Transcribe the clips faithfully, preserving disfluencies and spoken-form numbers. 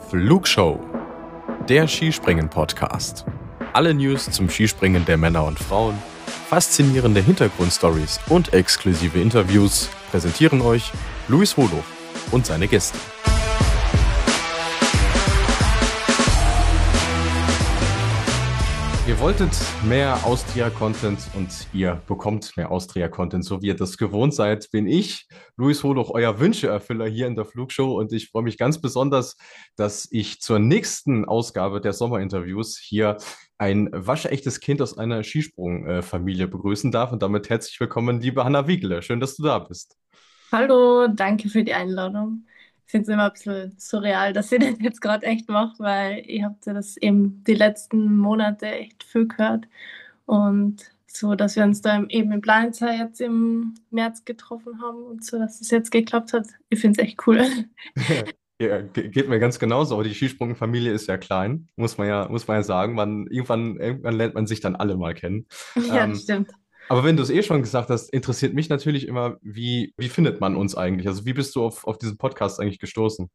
Flugshow, der Skispringen-Podcast. Alle News zum Skispringen der Männer und Frauen, faszinierende Hintergrundstories und exklusive Interviews präsentieren euch Luis Holoch und seine Gäste. Ihr wolltet mehr Austria-Content und ihr bekommt mehr Austria-Content, so wie ihr das gewohnt seid, bin ich, Luis Holoch, euer Wünscheerfüller hier in der Flugshow, und ich freue mich ganz besonders, dass ich zur nächsten Ausgabe der Sommerinterviews hier ein waschechtes Kind aus einer Skisprung-Familie begrüßen darf, und damit herzlich willkommen, liebe Hanna Wiegele. Schön, dass du da bist. Hallo, danke für die Einladung. Ich finde es immer ein bisschen surreal, dass ihr das jetzt gerade echt macht, weil ihr habt ja das eben die letzten Monate echt viel gehört. Und so, dass wir uns da im- eben in Planitzer jetzt im März getroffen haben und so, dass es jetzt geklappt hat. Ich finde es echt cool. Ja, ge- geht mir ganz genauso, aber die Skisprungfamilie ist ja klein, muss man ja, muss man ja sagen. Man, irgendwann, irgendwann lernt man sich dann alle mal kennen. Ja, das Ähm, stimmt. aber wenn du es eh schon gesagt hast, interessiert mich natürlich immer, wie, wie findet man uns eigentlich? Also wie bist du auf, auf diesen Podcast eigentlich gestoßen?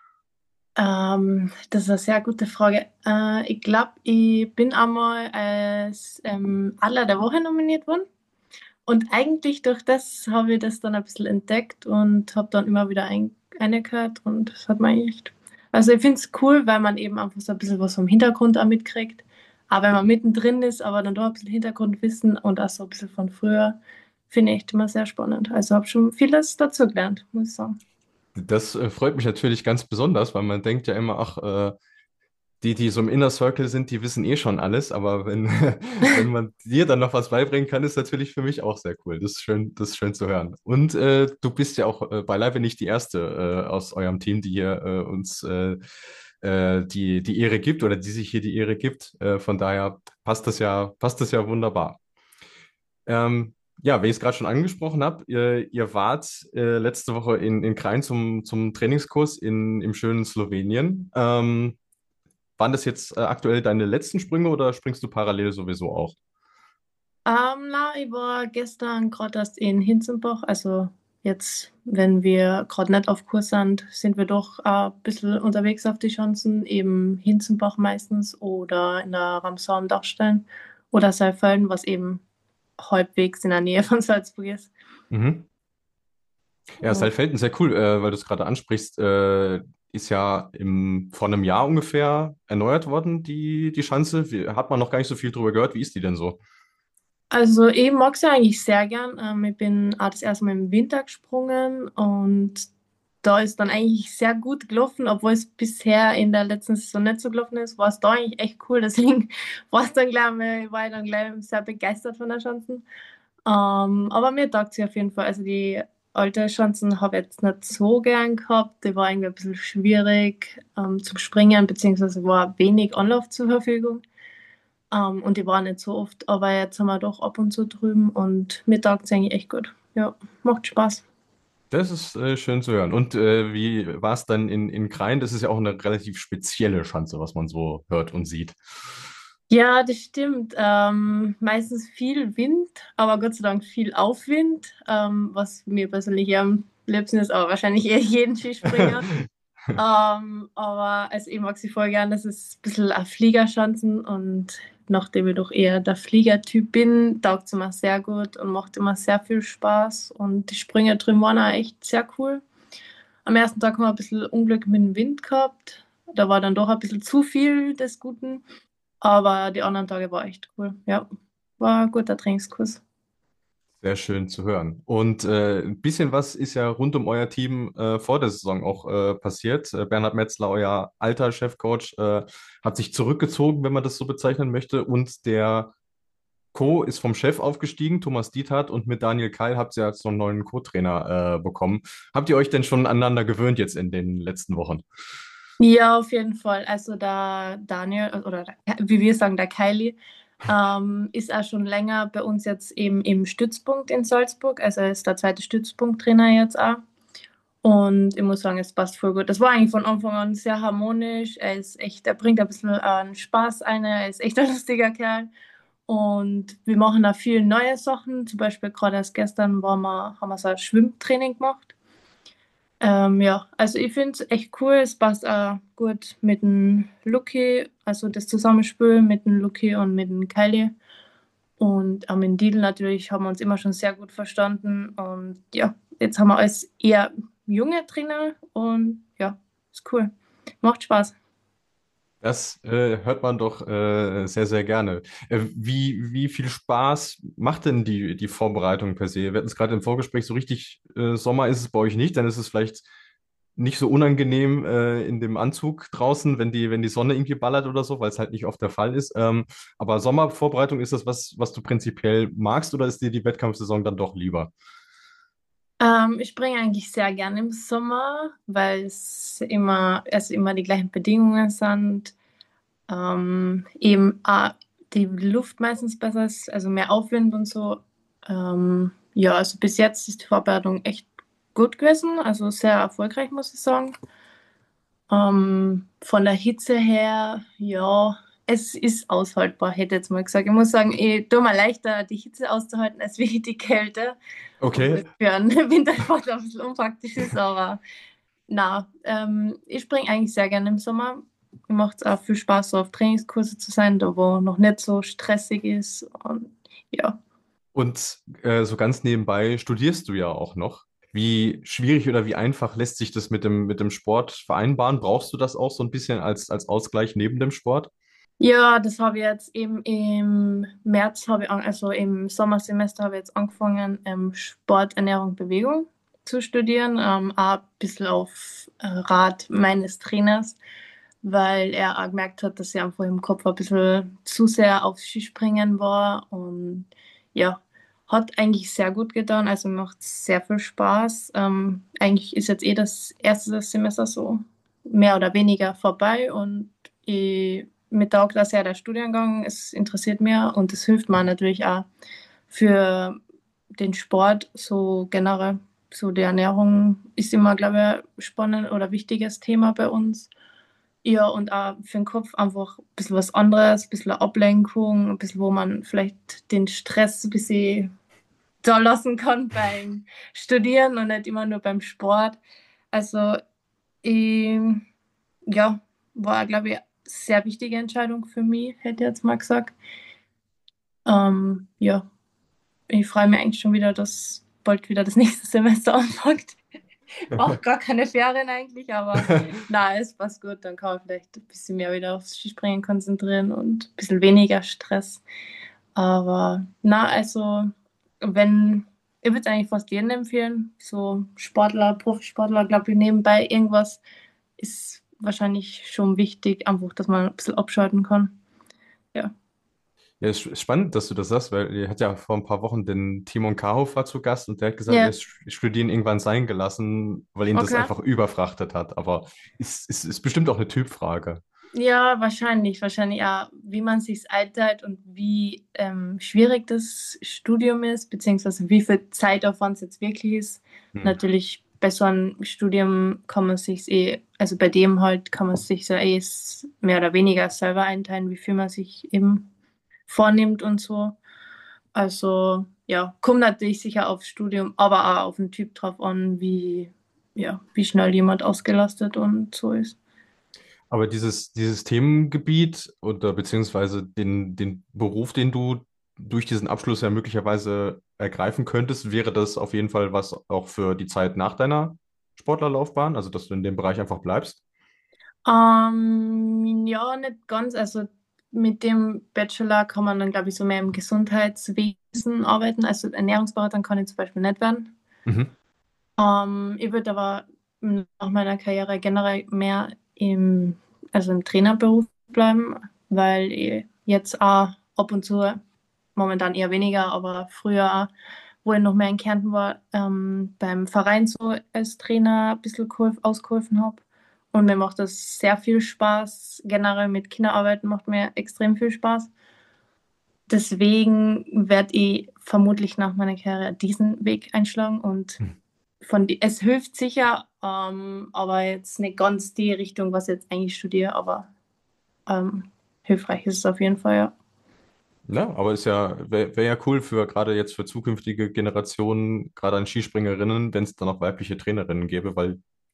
Ähm, das ist eine sehr gute Frage. Äh, ich glaube, ich bin einmal als ähm, Aller der Woche nominiert worden. Und eigentlich durch das habe ich das dann ein bisschen entdeckt und habe dann immer wieder ein, reingehört und das hat mir eigentlich echt. Also ich finde es cool, weil man eben einfach so ein bisschen was vom Hintergrund auch mitkriegt. Aber wenn man mittendrin ist, aber dann doch ein bisschen Hintergrundwissen und auch so ein bisschen von früher, finde ich echt immer sehr spannend. Also habe schon vieles dazu gelernt, muss ich sagen. Das äh, freut mich natürlich ganz besonders, weil man denkt ja immer, ach, äh, die, die so im Inner Circle sind, die wissen eh schon alles, aber wenn, wenn man dir dann noch was beibringen kann, ist natürlich für mich auch sehr cool. Das ist schön, das ist schön zu hören. Und äh, du bist ja auch äh, beileibe nicht die Erste äh, aus eurem Team, die hier äh, uns äh, äh, die, die Ehre gibt oder die sich hier die Ehre gibt. Äh, von daher passt das ja, passt das ja wunderbar. Ähm, ja, wie ich es gerade schon angesprochen habe, ihr, ihr wart äh, letzte Woche in, in Krain zum, zum Trainingskurs in, im schönen Slowenien. Ähm, waren das jetzt äh, aktuell deine letzten Sprünge oder springst du parallel sowieso auch? Ähm, na, ich war gestern gerade erst in Hinzenbach. Also jetzt, wenn wir gerade nicht auf Kurs sind, sind wir doch äh, ein bisschen unterwegs auf die Schanzen, eben Hinzenbach meistens oder in der Ramsau am Dachstein oder Saalfelden, was eben halbwegs in der Nähe von Salzburg ist. Mhm. Ja, Und Saalfelden, sehr cool, äh, weil du es gerade ansprichst, äh, ist ja im, vor einem Jahr ungefähr erneuert worden, die, die Schanze. Wie, hat man noch gar nicht so viel drüber gehört. Wie ist die denn so? also ich mag sie eigentlich sehr gern. Ähm, ich bin auch das erste Mal im Winter gesprungen und da ist dann eigentlich sehr gut gelaufen, obwohl es bisher in der letzten Saison nicht so gelaufen ist, war es da eigentlich echt cool. Deswegen war es dann gleich mal, war ich dann gleich sehr begeistert von der Chancen. Ähm, aber mir taugt sie auf jeden Fall. Also die alte Chancen habe ich jetzt nicht so gern gehabt. Die war irgendwie ein bisschen schwierig ähm, zum Springen, beziehungsweise war wenig Anlauf zur Verfügung. Ähm, und die waren nicht so oft, aber jetzt haben wir doch ab und zu drüben und mir taugt es eigentlich echt gut. Ja, macht Spaß. Das ist äh, schön zu hören. Und äh, wie war es dann in, in Krain? Das ist ja auch eine relativ spezielle Schanze, was man so hört und sieht. Ja, das stimmt. Ähm, meistens viel Wind, aber Gott sei Dank viel Aufwind, ähm, was mir persönlich eher am liebsten ist, aber wahrscheinlich eher jeden Skispringer. Ähm, aber also ich mag sie voll gern. Das ist ein bisschen ein Fliegerschanzen und nachdem ich doch eher der Fliegertyp bin, taugt sie mir sehr gut und macht immer sehr viel Spaß. Und die Sprünge drin waren auch echt sehr cool. Am ersten Tag haben wir ein bisschen Unglück mit dem Wind gehabt. Da war dann doch ein bisschen zu viel des Guten. Aber die anderen Tage war echt cool. Ja, war ein guter Trainingskurs. Sehr schön zu hören. Und äh, ein bisschen was ist ja rund um euer Team äh, vor der Saison auch äh, passiert. Äh, Bernhard Metzler, euer alter Chefcoach, äh, hat sich zurückgezogen, wenn man das so bezeichnen möchte. Und der Co. ist vom Chef aufgestiegen, Thomas Diethardt, und mit Daniel Keil habt ihr jetzt noch einen neuen Co-Trainer äh, bekommen. Habt ihr euch denn schon aneinander gewöhnt jetzt in den letzten Wochen? Ja, auf jeden Fall. Also der Daniel, oder der, wie wir sagen, der Kylie, ähm, ist auch schon länger bei uns jetzt eben im Stützpunkt in Salzburg. Also er ist der zweite Stützpunkttrainer jetzt auch. Und ich muss sagen, es passt voll gut. Das war eigentlich von Anfang an sehr harmonisch. Er ist echt, er bringt ein bisschen äh, Spaß ein. Er ist echt ein lustiger Kerl. Und wir machen auch viele neue Sachen. Zum Beispiel gerade erst gestern waren wir, haben wir so ein Schwimmtraining gemacht. Ähm, ja, also ich finde es echt cool. Es passt auch gut mit dem Lucky, also das Zusammenspiel mit dem Lucky und mit dem Kylie. Und auch mit dem Deal natürlich haben wir uns immer schon sehr gut verstanden. Und ja, jetzt haben wir als eher junge Trainer und ja, ist cool. Macht Spaß. Das äh, hört man doch äh, sehr, sehr gerne. Äh, wie, wie viel Spaß macht denn die, die Vorbereitung per se? Wir hatten es gerade im Vorgespräch, so richtig äh, Sommer ist es bei euch nicht, dann ist es vielleicht nicht so unangenehm äh, in dem Anzug draußen, wenn die, wenn die Sonne irgendwie ballert oder so, weil es halt nicht oft der Fall ist. Ähm, aber Sommervorbereitung, ist das was, was du prinzipiell magst oder ist dir die Wettkampfsaison dann doch lieber? Ähm, ich springe eigentlich sehr gerne im Sommer, weil es immer, es immer die gleichen Bedingungen sind. Ähm, eben ah, die Luft meistens besser ist, also mehr Aufwind und so. Ähm, ja, also bis jetzt ist die Vorbereitung echt gut gewesen, also sehr erfolgreich, muss ich sagen. Ähm, von der Hitze her, ja, es ist aushaltbar, hätte ich jetzt mal gesagt. Ich muss sagen, ich tue mir leichter, die Hitze auszuhalten, als wie die Kälte, obwohl Okay. es für einen Wintersport ein bisschen unpraktisch ist, aber na, ähm, ich springe eigentlich sehr gerne im Sommer. Mir macht es auch viel Spaß, so auf Trainingskurse zu sein, da wo noch nicht so stressig ist. Und ja. Und äh, so ganz nebenbei studierst du ja auch noch. Wie schwierig oder wie einfach lässt sich das mit dem, mit dem Sport vereinbaren? Brauchst du das auch so ein bisschen als, als Ausgleich neben dem Sport? Ja, das habe ich jetzt eben im März, habe ich an, also im Sommersemester habe ich jetzt angefangen, ähm, Sport, Ernährung, Bewegung zu studieren. Ähm, auch ein bisschen auf äh, Rat meines Trainers, weil er auch gemerkt hat, dass ich einfach im Kopf ein bisschen zu sehr aufs Skispringen war. Und ja, hat eigentlich sehr gut getan. Also macht sehr viel Spaß. Ähm, eigentlich ist jetzt eh das erste Semester so mehr oder weniger vorbei und ich, mir taugt auch sehr der Studiengang. Es interessiert mich und es hilft mir natürlich auch für den Sport so generell. So die Ernährung ist immer, glaube ich, ein spannend oder wichtiges Thema bei uns. Ja, und auch für den Kopf einfach ein bisschen was anderes, ein bisschen eine Ablenkung, ein bisschen, wo man vielleicht den Stress ein bisschen da lassen kann beim Studieren und nicht immer nur beim Sport. Also, ich, ja, war, glaube ich, eine sehr wichtige Entscheidung für mich, hätte ich jetzt mal gesagt. Ähm, ja, ich freue mich eigentlich schon wieder, dass bald wieder das nächste Semester anfängt. Brauche gar keine Ferien eigentlich, aber na, es passt gut. Dann kann man vielleicht ein bisschen mehr wieder aufs Skispringen konzentrieren und ein bisschen weniger Stress. Aber na, also, wenn, ich würde es eigentlich fast jedem empfehlen. So Sportler, Profisportler, glaube ich, nebenbei irgendwas ist wahrscheinlich schon wichtig, einfach, dass man ein bisschen abschalten kann. Ja. Ja, es ist spannend, dass du das sagst, weil ihr hat ja vor ein paar Wochen den Timon Kahofer zu Gast und der hat gesagt, er Ja, ist Studieren irgendwann sein gelassen, weil ihn das okay. einfach überfrachtet hat. Aber ist, ist, ist bestimmt auch eine Typfrage. Ja, wahrscheinlich, wahrscheinlich auch, wie man sich einteilt und wie ähm, schwierig das Studium ist, beziehungsweise wie viel Zeitaufwand es jetzt wirklich ist. Hm. Natürlich, bei so einem Studium kann man sich eh, also bei dem halt kann man sich so eh s- mehr oder weniger selber einteilen, wie viel man sich eben vornimmt und so. Also, ja, kommt natürlich sicher aufs Studium, aber auch auf den Typ drauf an, wie, ja, wie schnell jemand ausgelastet und so ist. Aber dieses, dieses Themengebiet oder beziehungsweise den, den Beruf, den du durch diesen Abschluss ja möglicherweise ergreifen könntest, wäre das auf jeden Fall was auch für die Zeit nach deiner Sportlerlaufbahn, also dass du in dem Bereich einfach bleibst? Ähm, ja, nicht ganz. Also mit dem Bachelor kann man dann, glaube ich, so mehr im Gesundheitswesen arbeiten. Also Ernährungsberater kann ich zum Beispiel nicht werden. Mhm. Ähm, ich würde aber nach meiner Karriere generell mehr im, also im Trainerberuf bleiben, weil ich jetzt auch ab und zu, momentan eher weniger, aber früher, auch, wo ich noch mehr in Kärnten war, ähm, beim Verein so als Trainer ein bisschen geholf- ausgeholfen habe. Und mir macht das sehr viel Spaß. Generell mit Kinderarbeiten macht mir extrem viel Spaß. Deswegen werde ich vermutlich nach meiner Karriere diesen Weg einschlagen und von die, es hilft sicher, ähm, aber jetzt nicht ganz die Richtung, was ich jetzt eigentlich studiere, aber ähm, hilfreich ist es auf jeden Fall, ja. Ja, aber ist ja, wäre wär ja cool für gerade jetzt für zukünftige Generationen, gerade an Skispringerinnen, wenn es da noch weibliche Trainerinnen gäbe, weil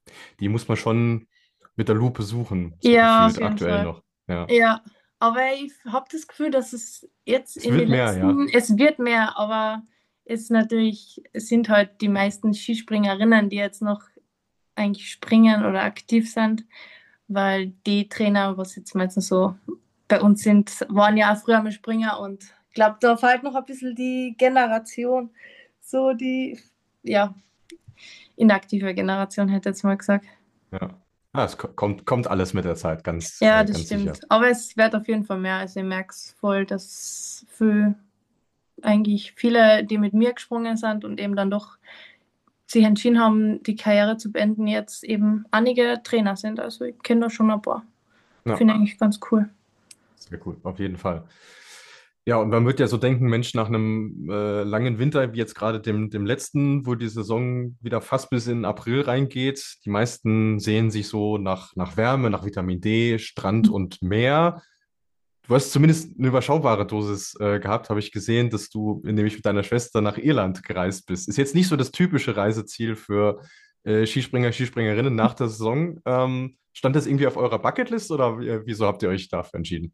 Die muss man schon mit der Lupe suchen, so Ja, auf gefühlt jeden aktuell Fall. noch. Ja. Ja, aber ich habe das Gefühl, dass es jetzt Es in den wird mehr, ja. letzten, es wird mehr, aber es ist natürlich, es sind halt die meisten Skispringerinnen, die jetzt noch eigentlich springen oder aktiv sind, weil die Trainer, was jetzt meistens so bei uns sind, waren ja auch früher mal Springer und ich glaube, da fehlt noch ein bisschen die Generation, so die, ja, inaktive Generation, hätte ich jetzt mal gesagt. Ja. Ah, es ko- kommt, kommt alles mit der Zeit, ganz, Ja, äh, das ganz sicher. stimmt. Aber es wird auf jeden Fall mehr. Also ich merke es voll, dass für eigentlich viele, die mit mir gesprungen sind und eben dann doch sich entschieden haben, die Karriere zu beenden, jetzt eben einige Trainer sind. Also ich kenne da schon ein paar. Ja. Finde ich eigentlich ganz cool. Sehr cool, auf jeden Fall. Ja, und man wird ja so denken, Mensch, nach einem äh, langen Winter, wie jetzt gerade dem, dem letzten, wo die Saison wieder fast bis in April reingeht, die meisten sehen sich so nach, nach Wärme, nach Vitamin D, Strand und Meer. Du hast zumindest eine überschaubare Dosis äh, gehabt, habe ich gesehen, dass du nämlich mit deiner Schwester nach Irland gereist bist. Ist jetzt nicht so das typische Reiseziel für äh, Skispringer, Skispringerinnen nach der Saison. Ähm, stand das irgendwie auf eurer Bucketlist oder äh, wieso habt ihr euch dafür entschieden?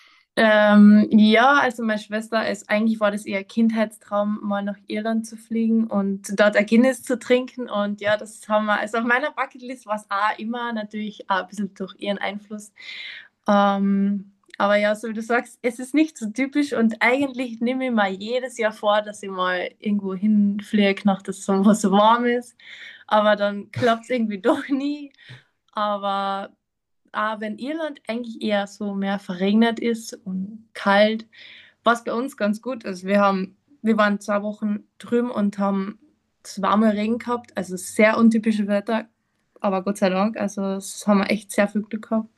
Ähm, ja, also meine Schwester ist, eigentlich war das ihr Kindheitstraum, mal nach Irland zu fliegen und dort ein Guinness zu trinken. Und ja, das haben wir, also auf meiner Bucketlist war es auch immer natürlich auch ein bisschen durch ihren Einfluss. Ähm, aber ja, so wie du sagst, es ist nicht so typisch und eigentlich nehme ich mir jedes Jahr vor, dass ich mal irgendwo hinfliege, nach das so, wo so warm ist. Aber dann klappt es irgendwie doch nie. Aber auch wenn Irland eigentlich eher so mehr verregnet ist und kalt, war es bei uns ganz gut. Also wir haben, wir waren zwei Wochen drüben und haben zweimal Regen gehabt, also sehr untypische Wetter, aber Gott sei Dank, also das haben wir echt sehr viel Glück gehabt.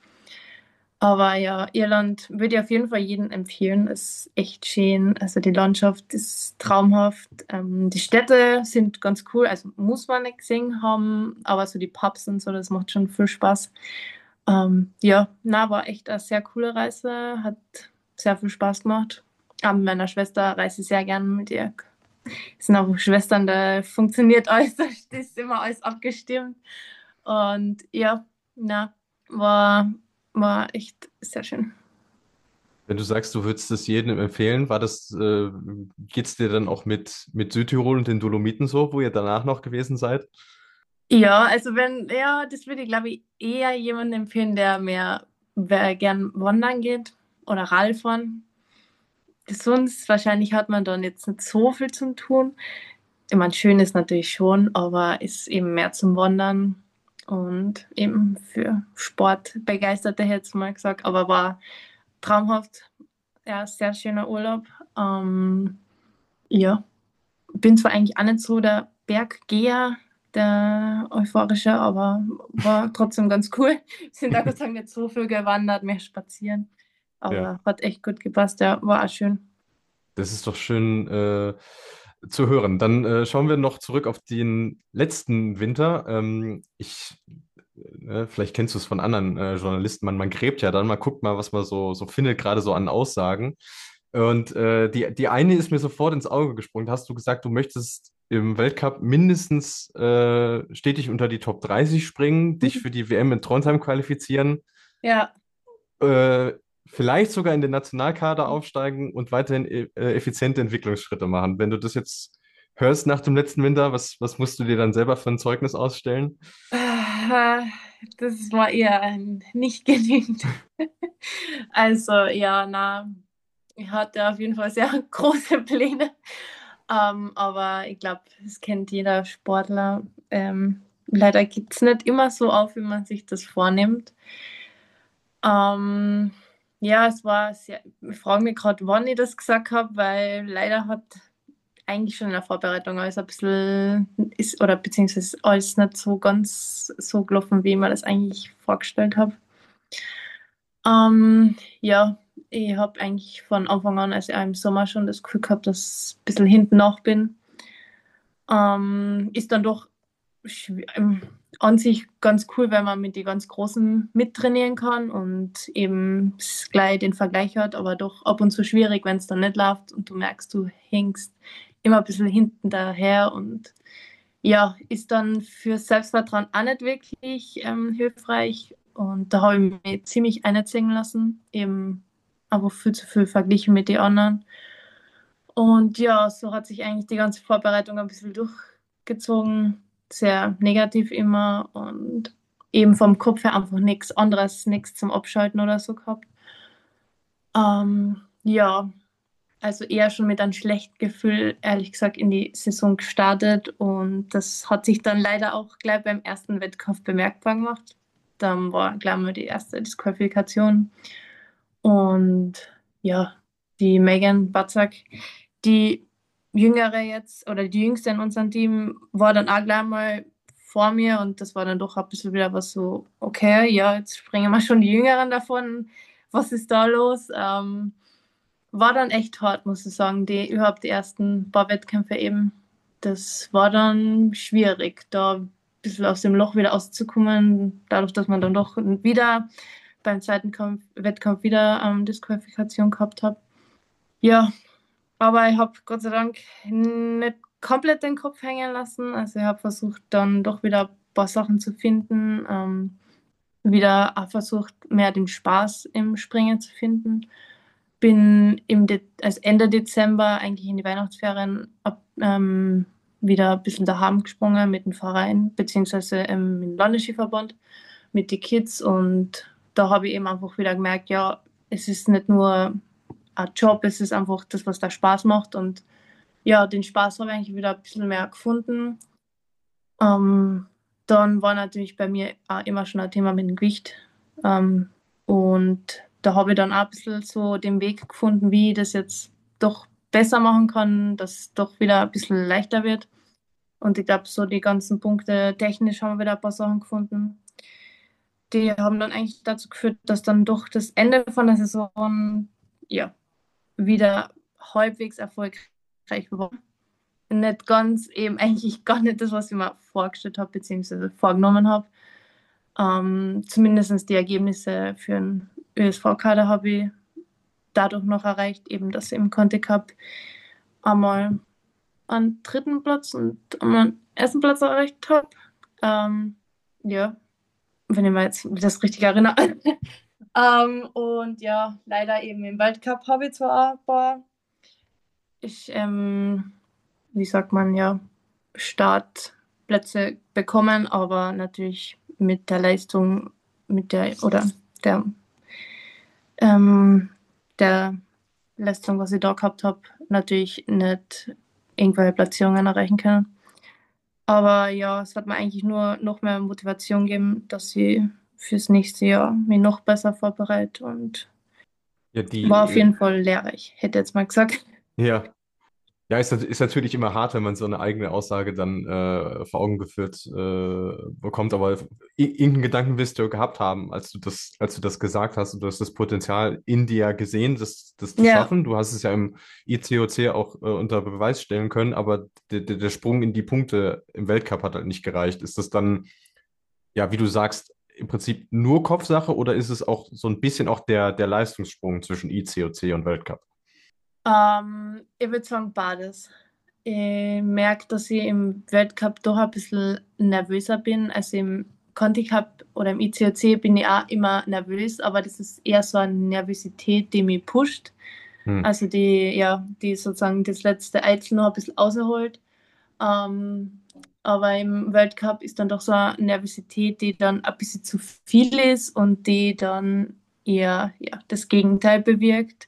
Aber ja, Irland würde ich auf jeden Fall jedem empfehlen. Es ist echt schön. Also die Landschaft ist traumhaft. Ähm, die Städte sind ganz cool. Also muss man nicht gesehen haben, aber so die Pubs und so, das macht schon viel Spaß. Ähm, ja, na, war echt eine sehr coole Reise. Hat sehr viel Spaß gemacht. Aber mit meiner Schwester reise ich sehr gerne mit ihr. Wir sind auch Schwestern, da funktioniert alles, da ist immer alles abgestimmt. Und ja, na, war, war echt sehr schön. Wenn du sagst, du würdest es jedem empfehlen, war das, äh, geht's dir dann auch mit, mit Südtirol und den Dolomiten so, wo ihr danach noch gewesen seid? Ja, also wenn, ja, das würde ich glaube ich eher jemandem empfehlen, der mehr, wer gern wandern geht oder Radfahren. Sonst wahrscheinlich hat man dann jetzt nicht so viel zum tun. Ich meine, schön ist natürlich schon, aber ist eben mehr zum Wandern und eben für Sportbegeisterte hätte ich mal gesagt, aber war traumhaft. Ja, sehr schöner Urlaub. Ähm, ja, bin zwar eigentlich auch nicht so der Berggeher, der euphorische, aber war trotzdem ganz cool. Sind da Gott sei Dank nicht so viel gewandert, mehr spazieren. Ja. Aber hat echt gut gepasst, ja, war auch schön. Das ist doch schön äh, zu hören. Dann äh, schauen wir noch zurück auf den letzten Winter. Ähm, ich, äh, vielleicht kennst du es von anderen äh, Journalisten, man, man gräbt ja dann, man guckt mal, was man so, so findet, gerade so an Aussagen. Und äh, die, die eine ist mir sofort ins Auge gesprungen. Da hast du gesagt, du möchtest im Weltcup mindestens äh, stetig unter die Top dreißig springen, dich für die W M in Trondheim qualifizieren. Ja, äh, Vielleicht sogar in den Nationalkader aufsteigen und weiterhin e äh, effiziente Entwicklungsschritte machen. Wenn du das jetzt hörst nach dem letzten Winter, was, was musst du dir dann selber für ein Zeugnis ausstellen? ah, das war eher ein nicht genügend. Also ja, na, ich hatte auf jeden Fall sehr große Pläne. Ähm, aber ich glaube, das kennt jeder Sportler. Ähm, leider geht es nicht immer so auf, wie man sich das vornimmt. Ähm, ja, es war sehr, ich frage mich gerade, wann ich das gesagt habe, weil leider hat eigentlich schon in der Vorbereitung alles ein bisschen ist, oder beziehungsweise ist alles nicht so ganz so gelaufen, wie ich mir das eigentlich vorgestellt habe. Ähm, ja, ich habe eigentlich von Anfang an, also auch im Sommer schon das Gefühl gehabt, dass ich ein bisschen hinten nach bin. Ähm, ist dann doch schw- ähm, an sich ganz cool, wenn man mit den ganz Großen mittrainieren kann und eben s- gleich den Vergleich hat, aber doch ab und zu schwierig, wenn es dann nicht läuft und du merkst, du hängst immer ein bisschen hinten daher und ja, ist dann für Selbstvertrauen auch nicht wirklich ähm, hilfreich. Und da habe ich mich ziemlich einziehen lassen, eben aber viel zu viel verglichen mit den anderen. Und ja, so hat sich eigentlich die ganze Vorbereitung ein bisschen durchgezogen, sehr negativ immer und eben vom Kopf her einfach nichts anderes, nichts zum Abschalten oder so gehabt. Ähm, ja, also eher schon mit einem schlechten Gefühl, ehrlich gesagt, in die Saison gestartet und das hat sich dann leider auch gleich beim ersten Wettkampf bemerkbar gemacht. Dann war gleich mal die erste Disqualifikation und ja, die Megan Batzak, die Jüngere jetzt oder die Jüngste in unserem Team, war dann auch gleich mal vor mir und das war dann doch ein bisschen wieder was so, okay, ja, jetzt springen wir schon die Jüngeren davon. Was ist da los? Ähm, war dann echt hart, muss ich sagen, die überhaupt die ersten paar Wettkämpfe eben. Das war dann schwierig, da ein bisschen aus dem Loch wieder auszukommen, dadurch, dass man dann doch wieder beim zweiten Kampf, Wettkampf wieder ähm, Disqualifikation gehabt hat. Ja, aber ich habe Gott sei Dank nicht komplett den Kopf hängen lassen. Also ich habe versucht, dann doch wieder ein paar Sachen zu finden, ähm, wieder auch versucht, mehr den Spaß im Springen zu finden. Bin im De also Ende Dezember eigentlich in die Weihnachtsferien ab, ähm, wieder ein bisschen daheim gesprungen mit dem Verein, beziehungsweise ähm, mit dem Landesskiverband, mit den Kids. Und da habe ich eben einfach wieder gemerkt, ja, es ist nicht nur ein Job, es ist einfach das, was da Spaß macht. Und ja, den Spaß habe ich eigentlich wieder ein bisschen mehr gefunden. Ähm, Dann war natürlich bei mir auch immer schon ein Thema mit dem Gewicht. Ähm, und da habe ich dann auch ein bisschen so den Weg gefunden, wie ich das jetzt doch besser machen kann, dass es doch wieder ein bisschen leichter wird. Und ich glaube, so die ganzen Punkte technisch haben wir wieder ein paar Sachen gefunden. Die haben dann eigentlich dazu geführt, dass dann doch das Ende von der Saison ja wieder halbwegs erfolgreich war. Nicht ganz, eben eigentlich gar nicht das, was ich mir vorgestellt habe, beziehungsweise vorgenommen habe. Ähm, zumindest die Ergebnisse für den Ö S V-Kader habe ich dadurch noch erreicht, eben dass ich im Conti Cup einmal einen dritten Platz und einmal einen ersten Platz erreicht habe. Ähm, ja, wenn ich mir jetzt das richtig erinnere. ähm, und ja, leider eben im Weltcup habe ich zwar auch ein paar, ich, ähm, wie sagt man ja, Startplätze bekommen, aber natürlich mit der Leistung, mit der oder der, ähm, der Leistung, was ich da gehabt habe, natürlich nicht irgendwelche Platzierungen erreichen können. Aber ja, es hat mir eigentlich nur noch mehr Motivation gegeben, dass ich fürs nächste Jahr mich noch besser vorbereite und Ja, war auf die, jeden Fall lehrreich, hätte jetzt mal gesagt. ja. Ja, ist, nat- ist natürlich immer hart, wenn man so eine eigene Aussage dann äh, vor Augen geführt äh, bekommt, aber i- irgendeinen Gedanken wirst du gehabt haben, als du das, als du das gesagt hast und du hast das Potenzial in dir gesehen, das, das zu Ja, schaffen. Du hast es ja im I C O C auch äh, unter Beweis stellen können, aber der, der, der Sprung in die Punkte im Weltcup hat halt nicht gereicht. Ist das dann, ja, wie du sagst, im Prinzip nur Kopfsache oder ist es auch so ein bisschen auch der, der Leistungssprung zwischen I C O C und Weltcup? ähm, ich würde sagen beides. Ich merke, dass ich im Weltcup doch ein bisschen nervöser bin. Also im Conti Cup oder im I C O C bin ich auch immer nervös, aber das ist eher so eine Nervosität, die mich pusht. Hm. Also die, ja, die sozusagen das letzte Einzel noch ein bisschen auserholt. Ähm, aber im Weltcup ist dann doch so eine Nervosität, die dann ein bisschen zu viel ist und die dann eher ja, das Gegenteil bewirkt.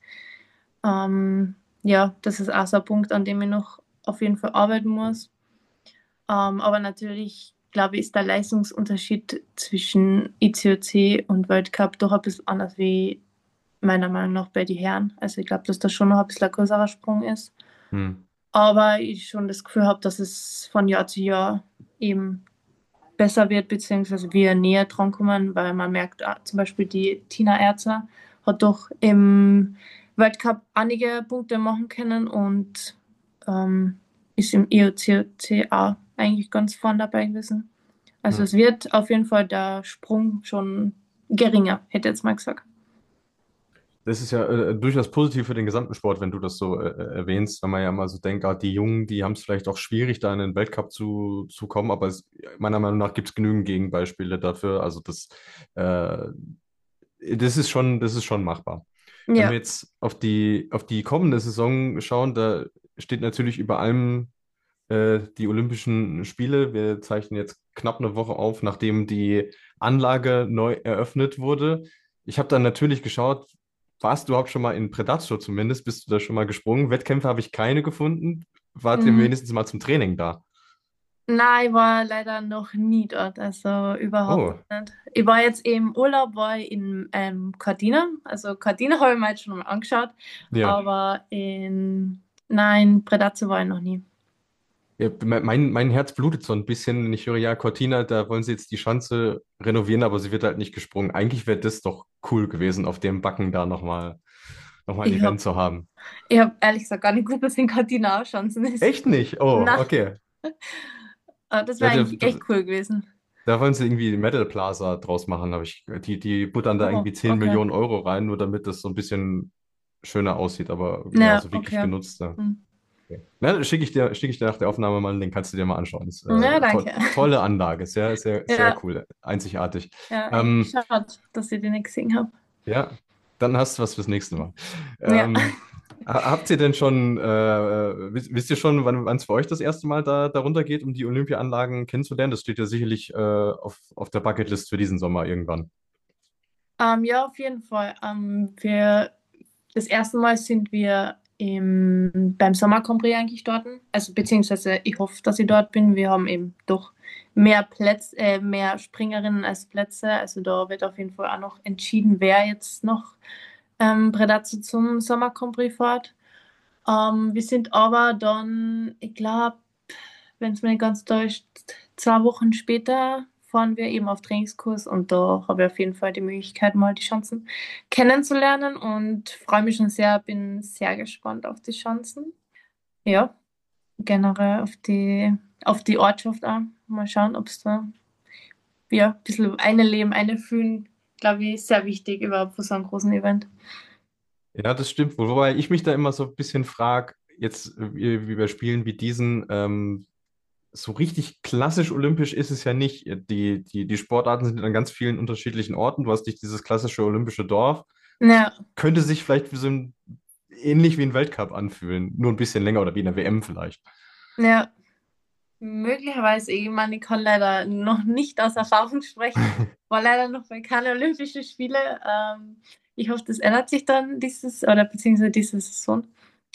Ähm, ja, das ist auch so ein Punkt, an dem ich noch auf jeden Fall arbeiten muss. Ähm, aber natürlich, glaube ich, ist der Leistungsunterschied zwischen I C O C und Weltcup doch ein bisschen anders wie meiner Meinung nach bei den Herren. Also ich glaube, dass das schon noch ein bisschen ein größerer Sprung ist. Hm. Aber ich schon das Gefühl habe, dass es von Jahr zu Jahr eben besser wird, beziehungsweise wir näher dran kommen, weil man merkt, ah, zum Beispiel die Tina Erzer hat doch im Weltcup einige Punkte machen können und ähm, ist im I O C auch eigentlich ganz vorne dabei gewesen. Also Hm. es wird auf jeden Fall der Sprung schon geringer, hätte ich jetzt mal gesagt. Das ist ja äh, durchaus positiv für den gesamten Sport, wenn du das so äh, äh, erwähnst, wenn man ja mal so denkt, ah, die Jungen, die haben es vielleicht auch schwierig, da in den Weltcup zu, zu kommen, aber es, meiner Meinung nach gibt es genügend Gegenbeispiele dafür. Also das, äh, das ist schon, das ist schon machbar. Wenn wir Ja, jetzt auf die, auf die kommende Saison schauen, da steht natürlich über allem äh, die Olympischen Spiele. Wir zeichnen jetzt knapp eine Woche auf, nachdem die Anlage neu eröffnet wurde. Ich habe dann natürlich geschaut, warst du überhaupt schon mal in Predator zumindest? Bist du da schon mal gesprungen? Wettkämpfe habe ich keine gefunden. Wart ihr mhm. wenigstens mal zum Training da? Nein, ich war leider noch nie dort, also überhaupt Oh, nicht. Ich war jetzt im Urlaub, war ich in ähm, Cortina, also Cortina habe ich mir jetzt schon mal angeschaut, ja. aber in, nein, Predazzo war ich noch nie. Ja, mein, mein Herz blutet so ein bisschen, wenn ich höre, ja, Cortina, da wollen sie jetzt die Schanze renovieren, aber sie wird halt nicht gesprungen. Eigentlich wäre das doch cool gewesen, auf dem Backen da nochmal noch mal ein Ich Event habe zu haben. ich hab ehrlich gesagt gar nicht gewusst, dass in Cortina auch Chancen ist. Echt nicht? Oh, Na, okay. aber das Ja, wäre da, eigentlich da, echt cool gewesen. da wollen sie irgendwie Metal Plaza draus machen, habe ich. Die, die buttern da Oh, irgendwie zehn okay. Millionen Euro rein, nur damit das so ein bisschen schöner aussieht, aber ja, Ja, so wirklich okay. genutzt. Ja. Hm. Okay. Na, schicke ich dir, schicke ich dir nach der Aufnahme mal, den kannst du dir mal anschauen. Ist, Ja, äh, danke. to tolle Anlage, sehr, sehr, sehr Ja, cool, einzigartig. ja, eigentlich Ähm, schade, dass ich den nicht gesehen habe. ja, dann hast du was fürs nächste Mal. Ja. Ähm, ha- habt ihr denn schon, äh, wisst, wisst ihr schon, wann es für euch das erste Mal da, darunter geht, um die Olympianlagen kennenzulernen? Das steht ja sicherlich äh, auf, auf der Bucketlist für diesen Sommer irgendwann. Ähm, ja, auf jeden Fall. Ähm, wir, das erste Mal sind wir im, beim Sommer Grand Prix eigentlich dort. Also beziehungsweise ich hoffe, dass ich dort bin. Wir haben eben doch mehr Plätze, äh, mehr Springerinnen als Plätze. Also da wird auf jeden Fall auch noch entschieden, wer jetzt noch ähm, Predazzo zum Sommer Grand Prix fährt. Ähm, wir sind aber dann, ich glaube, wenn es mir nicht ganz täuscht, zwei Wochen später fahren wir eben auf Trainingskurs und da habe ich auf jeden Fall die Möglichkeit, mal die Chancen kennenzulernen und freue mich schon sehr, bin sehr gespannt auf die Chancen. Ja, generell auf die, auf die Ortschaft auch. Mal schauen, ob es da ja, ein bisschen eine leben, eine fühlen, glaube ich, sehr wichtig überhaupt für so einen großen Event. Ja, das stimmt wohl. Wobei ich mich da immer so ein bisschen frage, jetzt äh, wie, wie bei Spielen wie diesen, ähm, so richtig klassisch olympisch ist es ja nicht. Die, die, die Sportarten sind an ganz vielen unterschiedlichen Orten. Du hast nicht dieses klassische olympische Dorf. Es Ja, könnte sich vielleicht wie so ein, ähnlich wie ein Weltcup anfühlen, nur ein bisschen länger oder wie eine W M vielleicht. ja. Möglicherweise, ich meine, ich kann leider noch nicht aus Erfahrung sprechen. War leider noch bei keine Olympischen Spiele. Ähm, ich hoffe, das ändert sich dann dieses oder beziehungsweise diese Saison.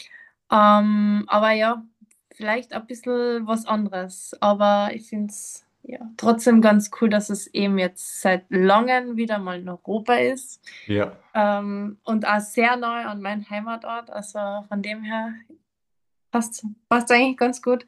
Ähm, aber ja, vielleicht ein bisschen was anderes. Aber ich finde es ja trotzdem ganz cool, dass es eben jetzt seit langem wieder mal in Europa ist. Ja. Ähm, und auch sehr neu an meinen Heimatort. Also von dem her passt, passt eigentlich ganz gut.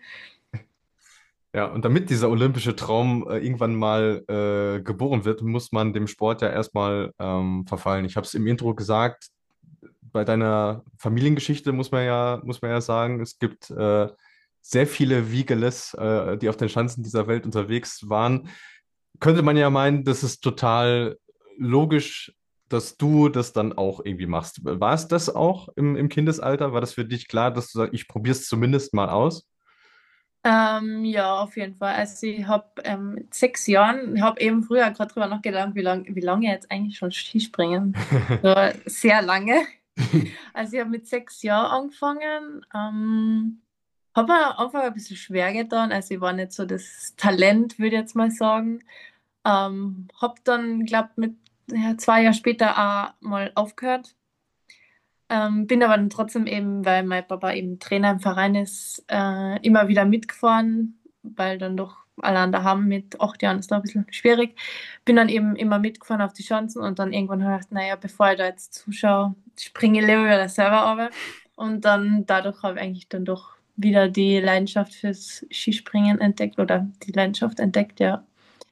Ja, und damit dieser olympische Traum äh, irgendwann mal äh, geboren wird, muss man dem Sport ja erstmal ähm, verfallen. Ich habe es im Intro gesagt, bei deiner Familiengeschichte muss man ja, muss man ja sagen, es gibt äh, sehr viele Wiegeles, äh, die auf den Schanzen dieser Welt unterwegs waren. Könnte man ja meinen, das ist total logisch, dass du das dann auch irgendwie machst. War es das auch im, im Kindesalter? War das für dich klar, dass du sagst, ich probiere es zumindest mal aus? Ähm, ja, auf jeden Fall. Also ich habe ähm, mit sechs Jahren, ich habe eben früher gerade drüber nachgedacht, wie lange wie lange jetzt eigentlich schon Skispringen. So, sehr lange. Also ich habe mit sechs Jahren angefangen. Ähm, habe mir am Anfang ein bisschen schwer getan. Also ich war nicht so das Talent, würde ich jetzt mal sagen. Ähm, habe dann, glaube mit ja, zwei Jahre später auch mal aufgehört. Ähm, bin aber dann trotzdem eben, weil mein Papa eben Trainer im Verein ist, äh, immer wieder mitgefahren, weil dann doch allein daheim mit acht Jahren ist da ein bisschen schwierig. Bin dann eben immer mitgefahren auf die Chancen und dann irgendwann habe ich gedacht, naja, bevor ich da jetzt zuschaue, springe ich lieber wieder selber runter. Und dann dadurch habe ich eigentlich dann doch wieder die Leidenschaft fürs Skispringen entdeckt oder die Leidenschaft entdeckt, ja.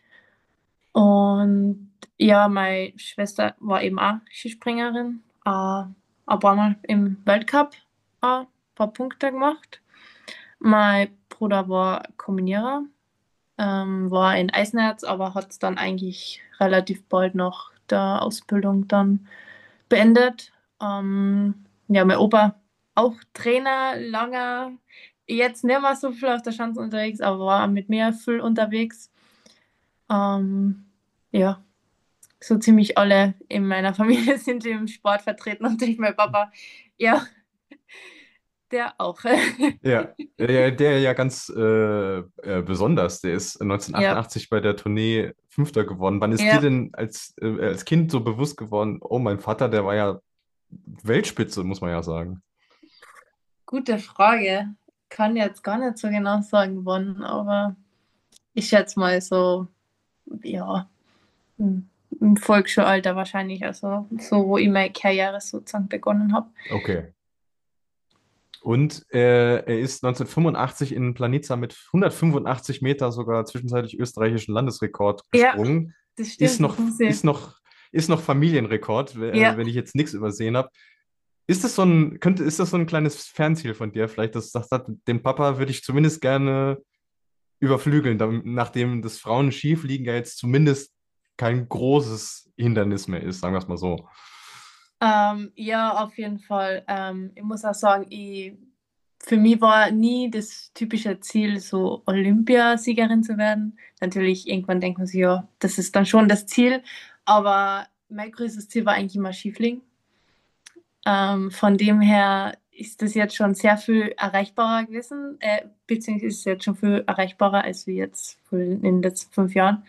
Und ja, meine Schwester war eben auch Skispringerin, äh, ein paar Mal im Weltcup auch ein paar Punkte gemacht. Mein Bruder war Kombinierer, ähm, war in Eisenerz, aber hat es dann eigentlich relativ bald nach der Ausbildung dann beendet. Ähm, ja, mein Opa auch Trainer, langer, jetzt nicht mehr so viel auf der Schanze unterwegs, aber war mit mir viel unterwegs. Ähm, ja, so ziemlich alle in meiner Familie sind im Sport vertreten und ich, mein Papa, ja, der auch. Ja, ja, der ja ganz äh, äh, besonders. Der ist Ja, neunzehnhundertachtundachtzig bei der Tournee Fünfter geworden. Wann ist dir ja, denn als, äh, als Kind so bewusst geworden, oh, mein Vater, der war ja Weltspitze, muss man ja sagen. gute Frage. Kann jetzt gar nicht so genau sagen, wann, aber ich schätze mal so, ja, im im Volksschulalter wahrscheinlich, also so, wo ich meine Karriere sozusagen begonnen habe. Okay. Und äh, er ist neunzehnhundertfünfundachtzig in Planica mit hundertfünfundachtzig Meter sogar zwischenzeitlich österreichischen Landesrekord Ja, gesprungen. das Ist stimmt, das noch, muss ich. ist noch, ist noch Familienrekord, äh, Ja, wenn ich jetzt nichts übersehen habe. Ist das so ein, könnte, ist das so ein kleines Fernziel von dir? Vielleicht, dass du sagst, den Papa würde ich zumindest gerne überflügeln, dann- nachdem das Frauenskifliegen ja jetzt zumindest kein großes Hindernis mehr ist, sagen wir es mal so. ähm, ja, auf jeden Fall. Ähm, ich muss auch sagen, ich, für mich war nie das typische Ziel, so Olympiasiegerin zu werden. Natürlich, irgendwann denkt man sich, ja, das ist dann schon das Ziel, aber mein größtes Ziel war eigentlich immer Skifliegen. Ähm, von dem her ist das jetzt schon sehr viel erreichbarer gewesen, äh, beziehungsweise ist es jetzt schon viel erreichbarer als wie jetzt in den letzten fünf Jahren.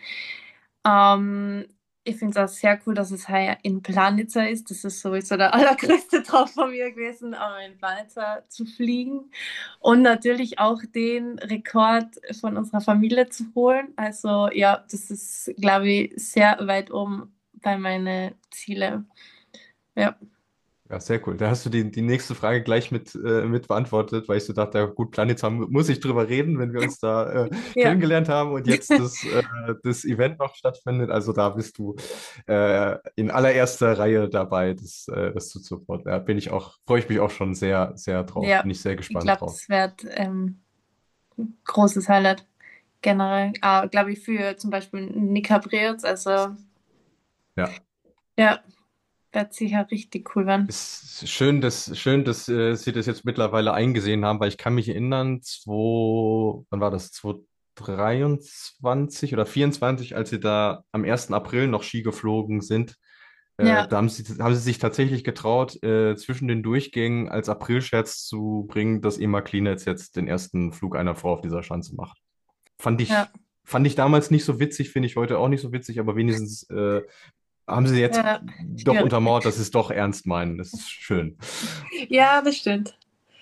Ähm, Ich finde es auch sehr cool, dass es heuer in Planitza ist. Das ist sowieso der allergrößte Traum von mir gewesen, aber in Planitza zu fliegen und natürlich auch den Rekord von unserer Familie zu holen. Also ja, das ist, glaube ich, sehr weit oben bei meinen Zielen. Ja, Ja, sehr cool. Da hast du die, die nächste Frage gleich mit, äh, mit beantwortet, weil ich so dachte, ja, gut, Planetar mu- muss ich drüber reden, wenn wir uns da äh, ja, kennengelernt haben und jetzt das, äh, das Event noch stattfindet. Also da bist du äh, in allererster Reihe dabei, das, äh, das zu supporten. Da bin ich auch, freue ich mich auch schon sehr, sehr drauf. ja. Bin ich sehr Ich gespannt glaube, drauf. das wird ähm, ein großes Highlight generell. Ah, glaube ich, für zum Beispiel Nick Cabrios. Also Ja. ja, wird sicher richtig cool werden. Es ist schön, dass, schön, dass äh, Sie das jetzt mittlerweile eingesehen haben, weil ich kann mich erinnern, zwei, wann war das? zwanzig dreiundzwanzig oder vierundzwanzig, als Sie da am ersten April noch Ski geflogen sind. Äh, Ja, da haben Sie, haben Sie sich tatsächlich getraut, äh, zwischen den Durchgängen als Aprilscherz zu bringen, dass Ema Klinetz jetzt den ersten Flug einer Frau auf dieser Schanze macht. Fand ja, ich, fand ich damals nicht so witzig, finde ich heute auch nicht so witzig, aber wenigstens äh, haben sie jetzt ja, doch schwierig. untermauert, dass sie es doch ernst meinen. Das ist schön. Ja, das stimmt.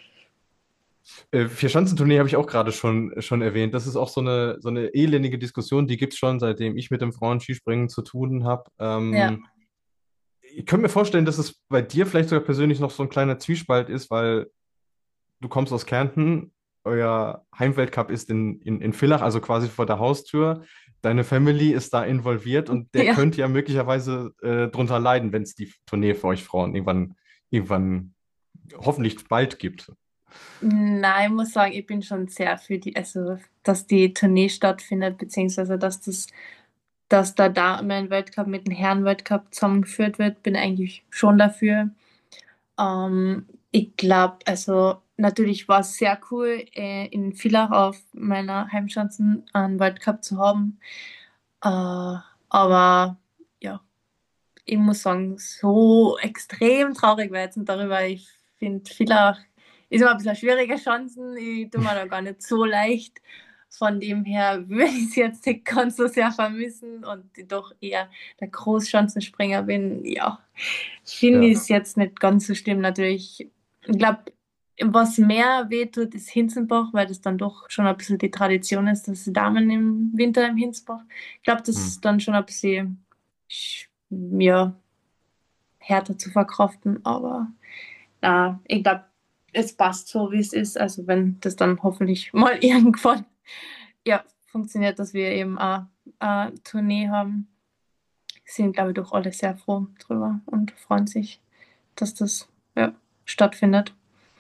Äh, Vierschanzentournee habe ich auch gerade schon, schon erwähnt. Das ist auch so eine, so eine elendige Diskussion, die gibt es schon, seitdem ich mit dem Frauenskispringen zu tun habe. Ja, Ähm, ich könnte mir vorstellen, dass es bei dir vielleicht sogar persönlich noch so ein kleiner Zwiespalt ist, weil du kommst aus Kärnten, euer Heimweltcup ist in, in, in Villach, also quasi vor der Haustür. Deine Family ist da involviert und der ja. könnte ja möglicherweise äh, drunter leiden, wenn es die Tournee für euch Frauen irgendwann, irgendwann hoffentlich bald gibt. Nein, ich muss sagen, ich bin schon sehr für die, also dass die Tournee stattfindet, beziehungsweise dass das, dass der Damen-Weltcup mit dem Herren-Weltcup zusammengeführt wird, bin eigentlich schon dafür. Ähm, Ich glaube, also natürlich war es sehr cool, äh, in Villach auf meiner Heimschanze einen Weltcup zu haben. Äh, aber ja, ich muss sagen, so extrem traurig war jetzt nicht darüber. Ich finde, Villach ist immer ein bisschen schwierige Chancen. Ich tue mir da gar nicht so leicht. Von dem her würde ich es jetzt nicht ganz so sehr vermissen und doch eher der Großchancenspringer bin. Ja, finde ich Ja. es jetzt nicht ganz so schlimm. Natürlich, ich glaube, was mehr wehtut, ist Hinzenbach, weil das dann doch schon ein bisschen die Tradition ist, dass die Damen im Winter im Hinzenbach. Ich glaube, das Hm. ist dann schon ein bisschen, sch- ja, härter zu verkraften. Aber äh, ich glaube, es passt so, wie es ist. Also wenn das dann hoffentlich mal irgendwann ja, funktioniert, dass wir eben auch eine Tournee haben, sind, glaube ich, doch alle sehr froh drüber und freuen sich, dass das ja, stattfindet.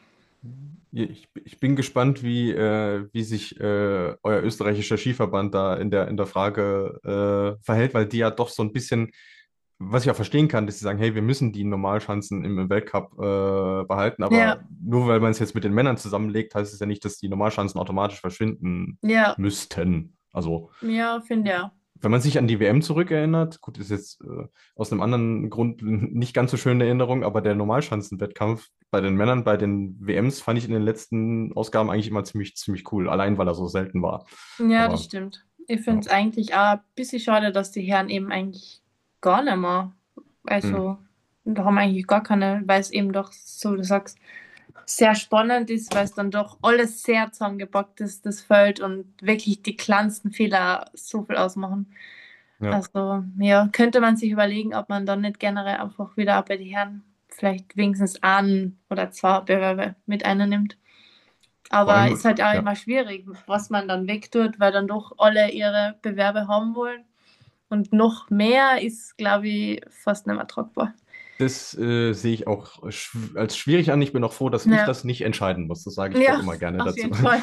Ich, ich bin gespannt, wie, äh, wie sich äh, euer österreichischer Skiverband da in der, in der Frage äh, verhält, weil die ja doch so ein bisschen was ich auch verstehen kann, dass sie sagen, hey, wir müssen die Normalschanzen im Weltcup äh, behalten, aber Ja, nur weil man es jetzt mit den Männern zusammenlegt, heißt es ja nicht, dass die Normalschanzen automatisch verschwinden ja, müssten. Also, ja, finde ja. wenn man sich an die W M zurückerinnert, gut, ist jetzt äh, aus einem anderen Grund nicht ganz so schöne Erinnerung, aber der Normalschanzenwettkampf bei den Männern, bei den W Ms fand ich in den letzten Ausgaben eigentlich immer ziemlich, ziemlich cool, allein weil er so selten war. Ja, das Aber stimmt. Ich finde ja. es eigentlich auch ein bisschen schade, dass die Herren eben eigentlich gar nicht mehr, Hm. also da haben wir eigentlich gar keine, weil es eben doch, so wie du sagst, sehr spannend ist, weil es dann doch alles sehr zusammengepackt ist, das Feld und wirklich die kleinsten Fehler so viel ausmachen. Ja. Also ja, könnte man sich überlegen, ob man dann nicht generell einfach wieder auch bei den Herren vielleicht wenigstens einen oder zwei Bewerber mit einnimmt. Vor Aber allem, ist halt auch ja. immer schwierig, was man dann wegtut, weil dann doch alle ihre Bewerbe haben wollen. Und noch mehr ist, glaube ich, fast nicht mehr tragbar. Das äh, sehe ich auch schw als schwierig an. Ich bin auch froh, dass ich Ja, das nicht entscheiden muss. Das sage ich doch ja, immer gerne auf dazu. jeden Fall.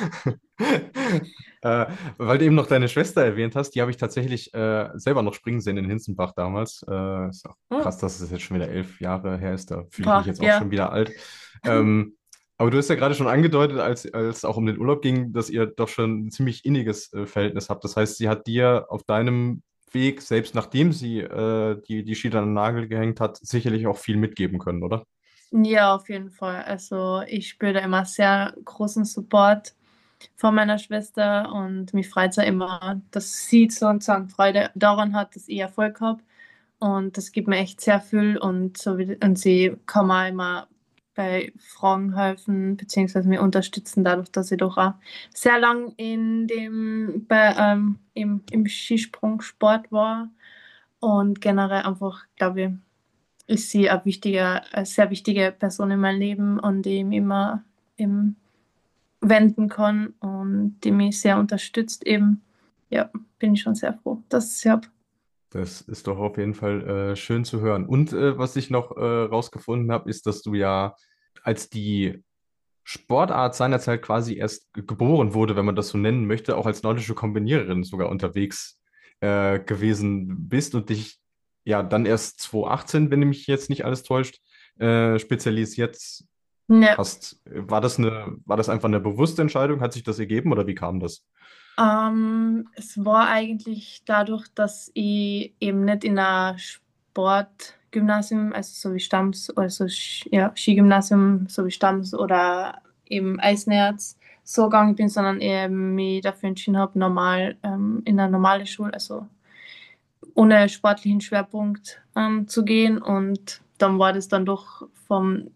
Äh, weil du eben noch deine Schwester erwähnt hast, die habe ich tatsächlich äh, selber noch springen sehen in Hinzenbach damals. Äh, ist auch Oh, krass, dass es jetzt schon wieder elf Jahre her ist. Da fühle ich mich boah, jetzt auch ja. schon wieder alt. Ähm, aber du hast ja gerade schon angedeutet, als, als es auch um den Urlaub ging, dass ihr doch schon ein ziemlich inniges äh, Verhältnis habt. Das heißt, sie hat dir auf deinem Weg, selbst nachdem sie äh, die, die Ski an den Nagel gehängt hat, sicherlich auch viel mitgeben können, oder? Ja, auf jeden Fall. Also ich spüre da immer sehr großen Support von meiner Schwester und mich freut es ja immer, dass sie sozusagen Freude daran hat, dass ich Erfolg habe. Und das gibt mir echt sehr viel und, so wie, und sie kann mir auch immer bei Fragen helfen, beziehungsweise mir unterstützen, dadurch, dass ich doch auch sehr lang in dem, bei, ähm, im, im Skisprungsport war. Und generell einfach, glaube ich, ist sie eine wichtige, eine sehr wichtige Person in meinem Leben, an die ich mich immer im wenden kann und die mich sehr unterstützt eben. Ja, bin ich schon sehr froh, dass ich sie habe. Das ist doch auf jeden Fall äh, schön zu hören. Und äh, was ich noch äh, rausgefunden habe, ist, dass du ja, als die Sportart seinerzeit quasi erst ge- geboren wurde, wenn man das so nennen möchte, auch als nordische Kombiniererin sogar unterwegs äh, gewesen bist und dich ja dann erst zwanzig achtzehn, wenn mich jetzt nicht alles täuscht, äh, spezialisiert Ja. hast. War das eine, war das einfach eine bewusste Entscheidung? Hat sich das ergeben oder wie kam das? Ähm, es war eigentlich dadurch, dass ich eben nicht in einer Sportgymnasium, also so wie Stamms, also Sch- ja, Skigymnasium, so wie Stamms oder eben Eisnerz so gegangen bin, sondern eben mich dafür entschieden habe, normal ähm, in eine normale Schule, also ohne sportlichen Schwerpunkt ähm, zu gehen. Und dann war das dann doch vom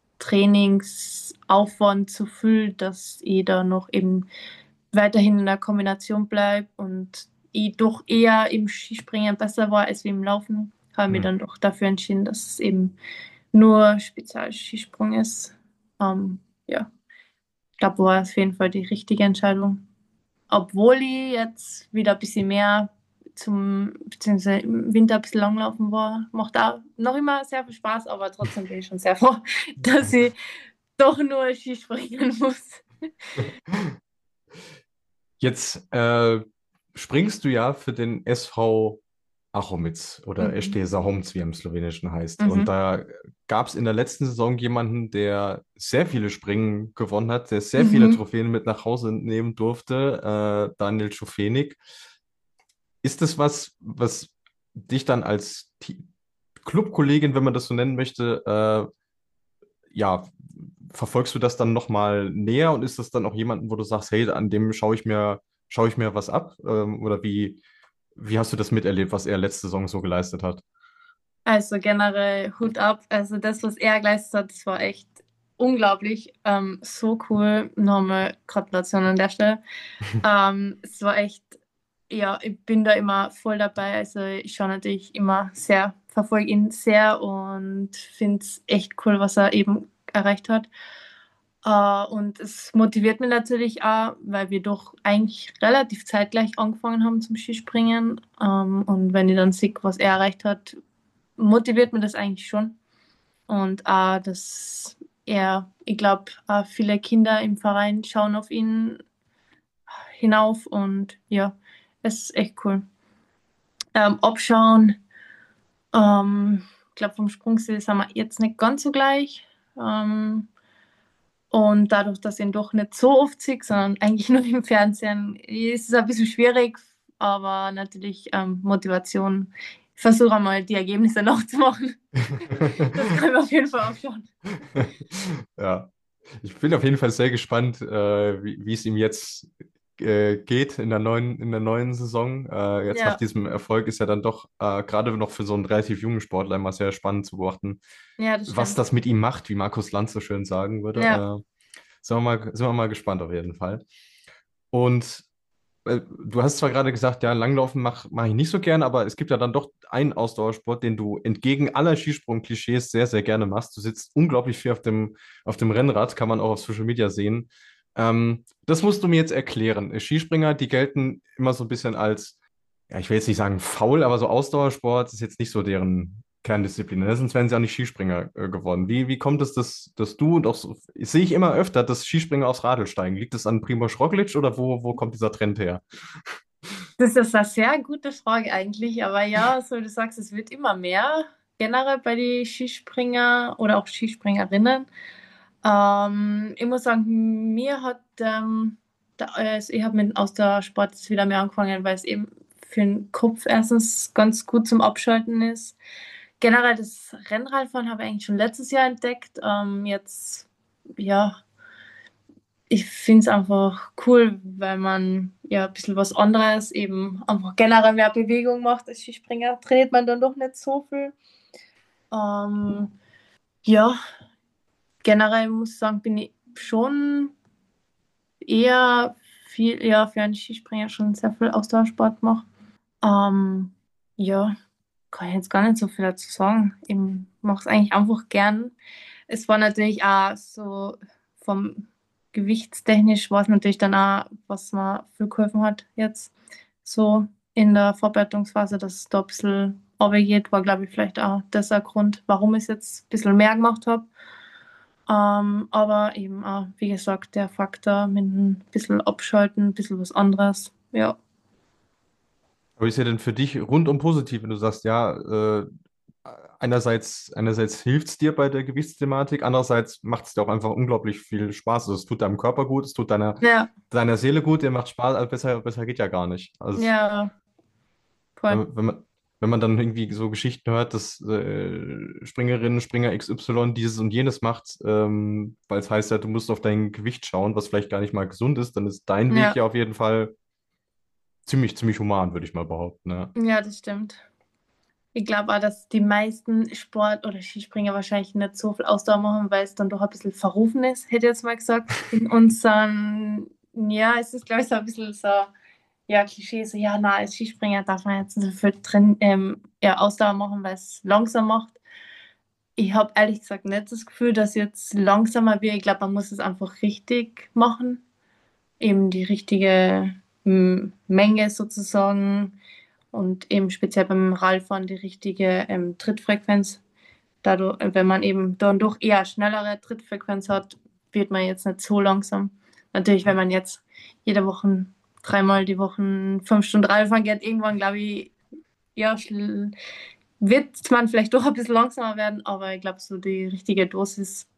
Trainingsaufwand zu viel, dass ich da noch eben weiterhin in der Kombination bleibe und ich doch eher im Skispringen besser war als wie im Laufen, habe ich mich Hm. dann doch dafür entschieden, dass es eben nur Spezialskisprung ist. Ähm, ja, ich glaube, war auf jeden Fall die richtige Entscheidung. Obwohl ich jetzt wieder ein bisschen mehr zum, beziehungsweise im Winter ein bisschen langlaufen war, macht auch noch immer sehr viel Spaß, aber trotzdem bin ich schon sehr froh, dass ich doch nur Skispringen muss. Jetzt äh, springst du ja für den S V Achomec oder Mhm. S D Sahomc, wie er im Slowenischen heißt. Und Mhm. da gab es in der letzten Saison jemanden, der sehr viele Springen gewonnen hat, der sehr viele Mhm. Trophäen mit nach Hause nehmen durfte, äh, Daniel Schofenig. Ist das was, was dich dann als Ti- Clubkollegin, wenn man das so nennen möchte, äh, ja, verfolgst du das dann nochmal näher und ist das dann auch jemanden, wo du sagst, hey, an dem schaue ich mir, schaue ich mir was ab? Ähm, oder wie, wie hast du das miterlebt, was er letzte Saison so geleistet hat? Also generell Hut ab. Also das, was er geleistet hat, das war echt unglaublich. Ähm, so cool. Nochmal Gratulation an der Stelle. Ähm, es war echt, ja, ich bin da immer voll dabei. Also ich schaue natürlich immer sehr, verfolge ihn sehr und finde es echt cool, was er eben erreicht hat. Äh, und es motiviert mich natürlich auch, weil wir doch eigentlich relativ zeitgleich angefangen haben zum Skispringen. Ähm, und wenn ich dann sehe, was er erreicht hat, motiviert mich das eigentlich schon. Und auch, dass er, ich glaube, viele Kinder im Verein schauen auf ihn hinauf und ja, es ist echt cool. Ähm, abschauen. Ähm, ich glaube, vom Sprungstil sind wir jetzt nicht ganz so gleich. Ähm, und dadurch, dass ich ihn doch nicht so oft sehe, sondern eigentlich nur im Fernsehen, ist es ein bisschen schwierig, aber natürlich ähm, Motivation. Ich versuche einmal die Ergebnisse nachzumachen. Das kann ich mir auf jeden Fall aufschauen. Ja, ich bin auf jeden Fall sehr gespannt, äh, wie, wie es ihm jetzt äh, geht in der neuen, in der neuen Saison. Äh, jetzt nach Ja, diesem Erfolg ist ja dann doch äh, gerade noch für so einen relativ jungen Sportler immer sehr spannend zu beobachten, ja, das was stimmt. das mit ihm macht, wie Markus Lanz so schön sagen würde. Ja, Äh, sind wir mal, sind wir mal gespannt auf jeden Fall. Und äh, du hast zwar gerade gesagt, ja, Langlaufen mache mach mach ich nicht so gern, aber es gibt ja dann doch einen Ausdauersport, den du entgegen aller Skisprung-Klischees sehr, sehr gerne machst. Du sitzt unglaublich viel auf dem, auf dem Rennrad, kann man auch auf Social Media sehen. Ähm, das musst du mir jetzt erklären. Skispringer, die gelten immer so ein bisschen als, ja, ich will jetzt nicht sagen faul, aber so Ausdauersport ist jetzt nicht so deren Kerndisziplin, ne? Sonst wären sie auch nicht Skispringer äh, geworden. Wie, wie kommt es, dass, dass du und auch so, sehe ich immer öfter, dass Skispringer aufs Radl steigen? Liegt es an Primož Roglič oder wo, wo kommt dieser Trend her? das ist eine sehr gute Frage eigentlich. Aber ja, so wie du sagst, es wird immer mehr, generell bei den Skispringer oder auch Skispringerinnen. Ähm, ich muss sagen, mir hat, ähm, da, also ich habe mit Ausdauersport jetzt wieder mehr angefangen, weil es eben für den Kopf erstens ganz gut zum Abschalten ist. Generell das Rennradfahren habe ich eigentlich schon letztes Jahr entdeckt. Ähm, jetzt, ja, ich finde es einfach cool, weil man ja ein bisschen was anderes, eben einfach generell mehr Bewegung macht als Skispringer. Trainiert man dann doch nicht so viel. Ähm, ja, generell muss ich sagen, bin ich schon eher viel, eher für einen Skispringer schon sehr viel Ausdauersport mache. Ähm, ja, kann ich jetzt gar nicht so viel dazu sagen. Ich mache es eigentlich einfach gern. Es war natürlich auch so vom Gewichtstechnisch war es natürlich dann auch, was mir viel geholfen hat jetzt so in der Vorbereitungsphase, dass es da ein bisschen runtergeht, war glaube ich vielleicht auch das ein Grund, warum ich es jetzt ein bisschen mehr gemacht habe. Ähm, aber eben auch, wie gesagt, der Faktor mit ein bisschen Abschalten, ein bisschen was anderes. Ja, Aber ist ja denn für dich rundum positiv, wenn du sagst, ja, äh, einerseits, einerseits hilft es dir bei der Gewichtsthematik, andererseits macht es dir auch einfach unglaublich viel Spaß. Also es tut deinem Körper gut, es tut deiner, ja, deiner Seele gut, dir macht Spaß, also besser, besser geht ja gar nicht. Also ja, voll. wenn, wenn man, wenn man dann irgendwie so Geschichten hört, dass äh, Springerinnen, Springer X Y dieses und jenes macht, ähm, weil es heißt ja, du musst auf dein Gewicht schauen, was vielleicht gar nicht mal gesund ist, dann ist dein Weg Ja, ja auf jeden Fall ziemlich, ziemlich human, würde ich mal behaupten. Ja. ja, das stimmt. Ich glaube auch, dass die meisten Sport- oder Skispringer wahrscheinlich nicht so viel Ausdauer machen, weil es dann doch ein bisschen verrufen ist, hätte ich jetzt mal gesagt. In unseren, ja, es ist, glaube ich, so ein bisschen so, ja, Klischee, so, ja, na, als Skispringer darf man jetzt nicht so viel drin, ähm, ja, Ausdauer machen, weil es langsam macht. Ich habe ehrlich gesagt nicht das Gefühl, dass jetzt langsamer wird. Ich glaube, man muss es einfach richtig machen. Eben die richtige mm, Menge sozusagen und eben speziell beim Radfahren die richtige ähm, Trittfrequenz. Dadurch, wenn man eben dann doch eher schnellere Trittfrequenz hat, wird man jetzt nicht so langsam. Natürlich, wenn man jetzt jede Woche dreimal die Woche fünf Stunden Radfahren geht, irgendwann glaube ich, ja, schl- wird man vielleicht doch ein bisschen langsamer werden, aber ich glaube, so die richtige Dosis,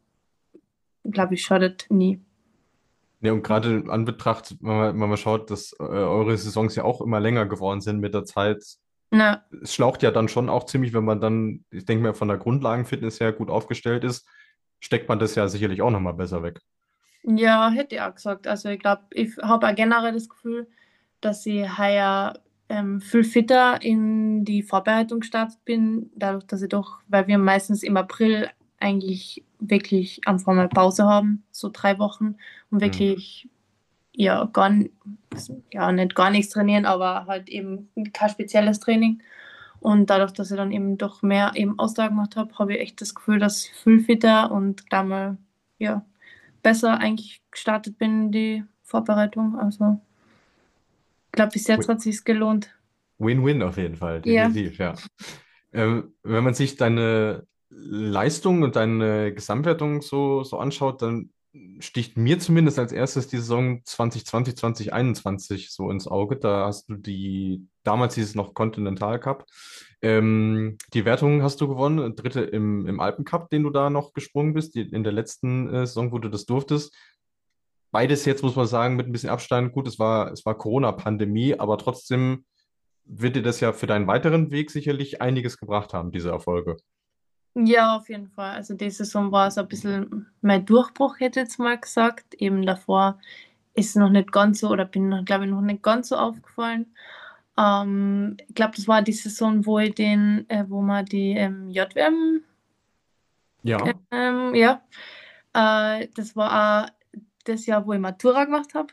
glaube ich, schadet nie. Ja, und gerade in Anbetracht, wenn man, wenn man schaut, dass äh, eure Saisons ja auch immer länger geworden sind mit der Zeit, Na, es schlaucht ja dann schon auch ziemlich, wenn man dann, ich denke mal, von der Grundlagenfitness her gut aufgestellt ist, steckt man das ja sicherlich auch nochmal besser weg. ja, hätte ich auch gesagt. Also ich glaube, ich habe auch generell das Gefühl, dass ich heuer ähm, viel fitter in die Vorbereitung gestartet bin, dadurch, dass ich doch, weil wir meistens im April eigentlich wirklich einfach mal Pause haben, so drei Wochen und Hm. wirklich ja gar, n- ja nicht gar nichts trainieren, aber halt eben kein spezielles Training. Und dadurch, dass ich dann eben doch mehr eben Ausdauer gemacht habe, habe ich echt das Gefühl, dass ich viel fitter und da mal ja besser eigentlich gestartet bin in die Vorbereitung. Also ich glaube, bis jetzt Wi- hat sich's gelohnt. Win-win auf jeden Fall, Ja, definitiv, ja. Ähm, wenn man sich deine Leistung und deine Gesamtwertung so, so anschaut, dann sticht mir zumindest als erstes die Saison zwanzig zwanzig, zwanzig einundzwanzig so ins Auge. Da hast du die, damals hieß es noch Continental Cup. Ähm, die Wertung hast du gewonnen, dritte im, im Alpencup, den du da noch gesprungen bist, die, in der letzten äh, Saison, wo du das durftest. Beides jetzt, muss man sagen, mit ein bisschen Abstand. Gut, es war, es war Corona-Pandemie, aber trotzdem wird dir das ja für deinen weiteren Weg sicherlich einiges gebracht haben, diese Erfolge. Ja, auf jeden Fall. Also die Saison war so ein bisschen mein Durchbruch, hätte ich jetzt mal gesagt. Eben davor ist es noch nicht ganz so, oder bin noch, glaube ich, noch nicht ganz so aufgefallen. Ähm, ich glaube, das war die Saison, wo ich den, äh, wo wir die ähm, J W M, Ja, ähm, ja, äh, das war auch das Jahr, wo ich Matura gemacht habe.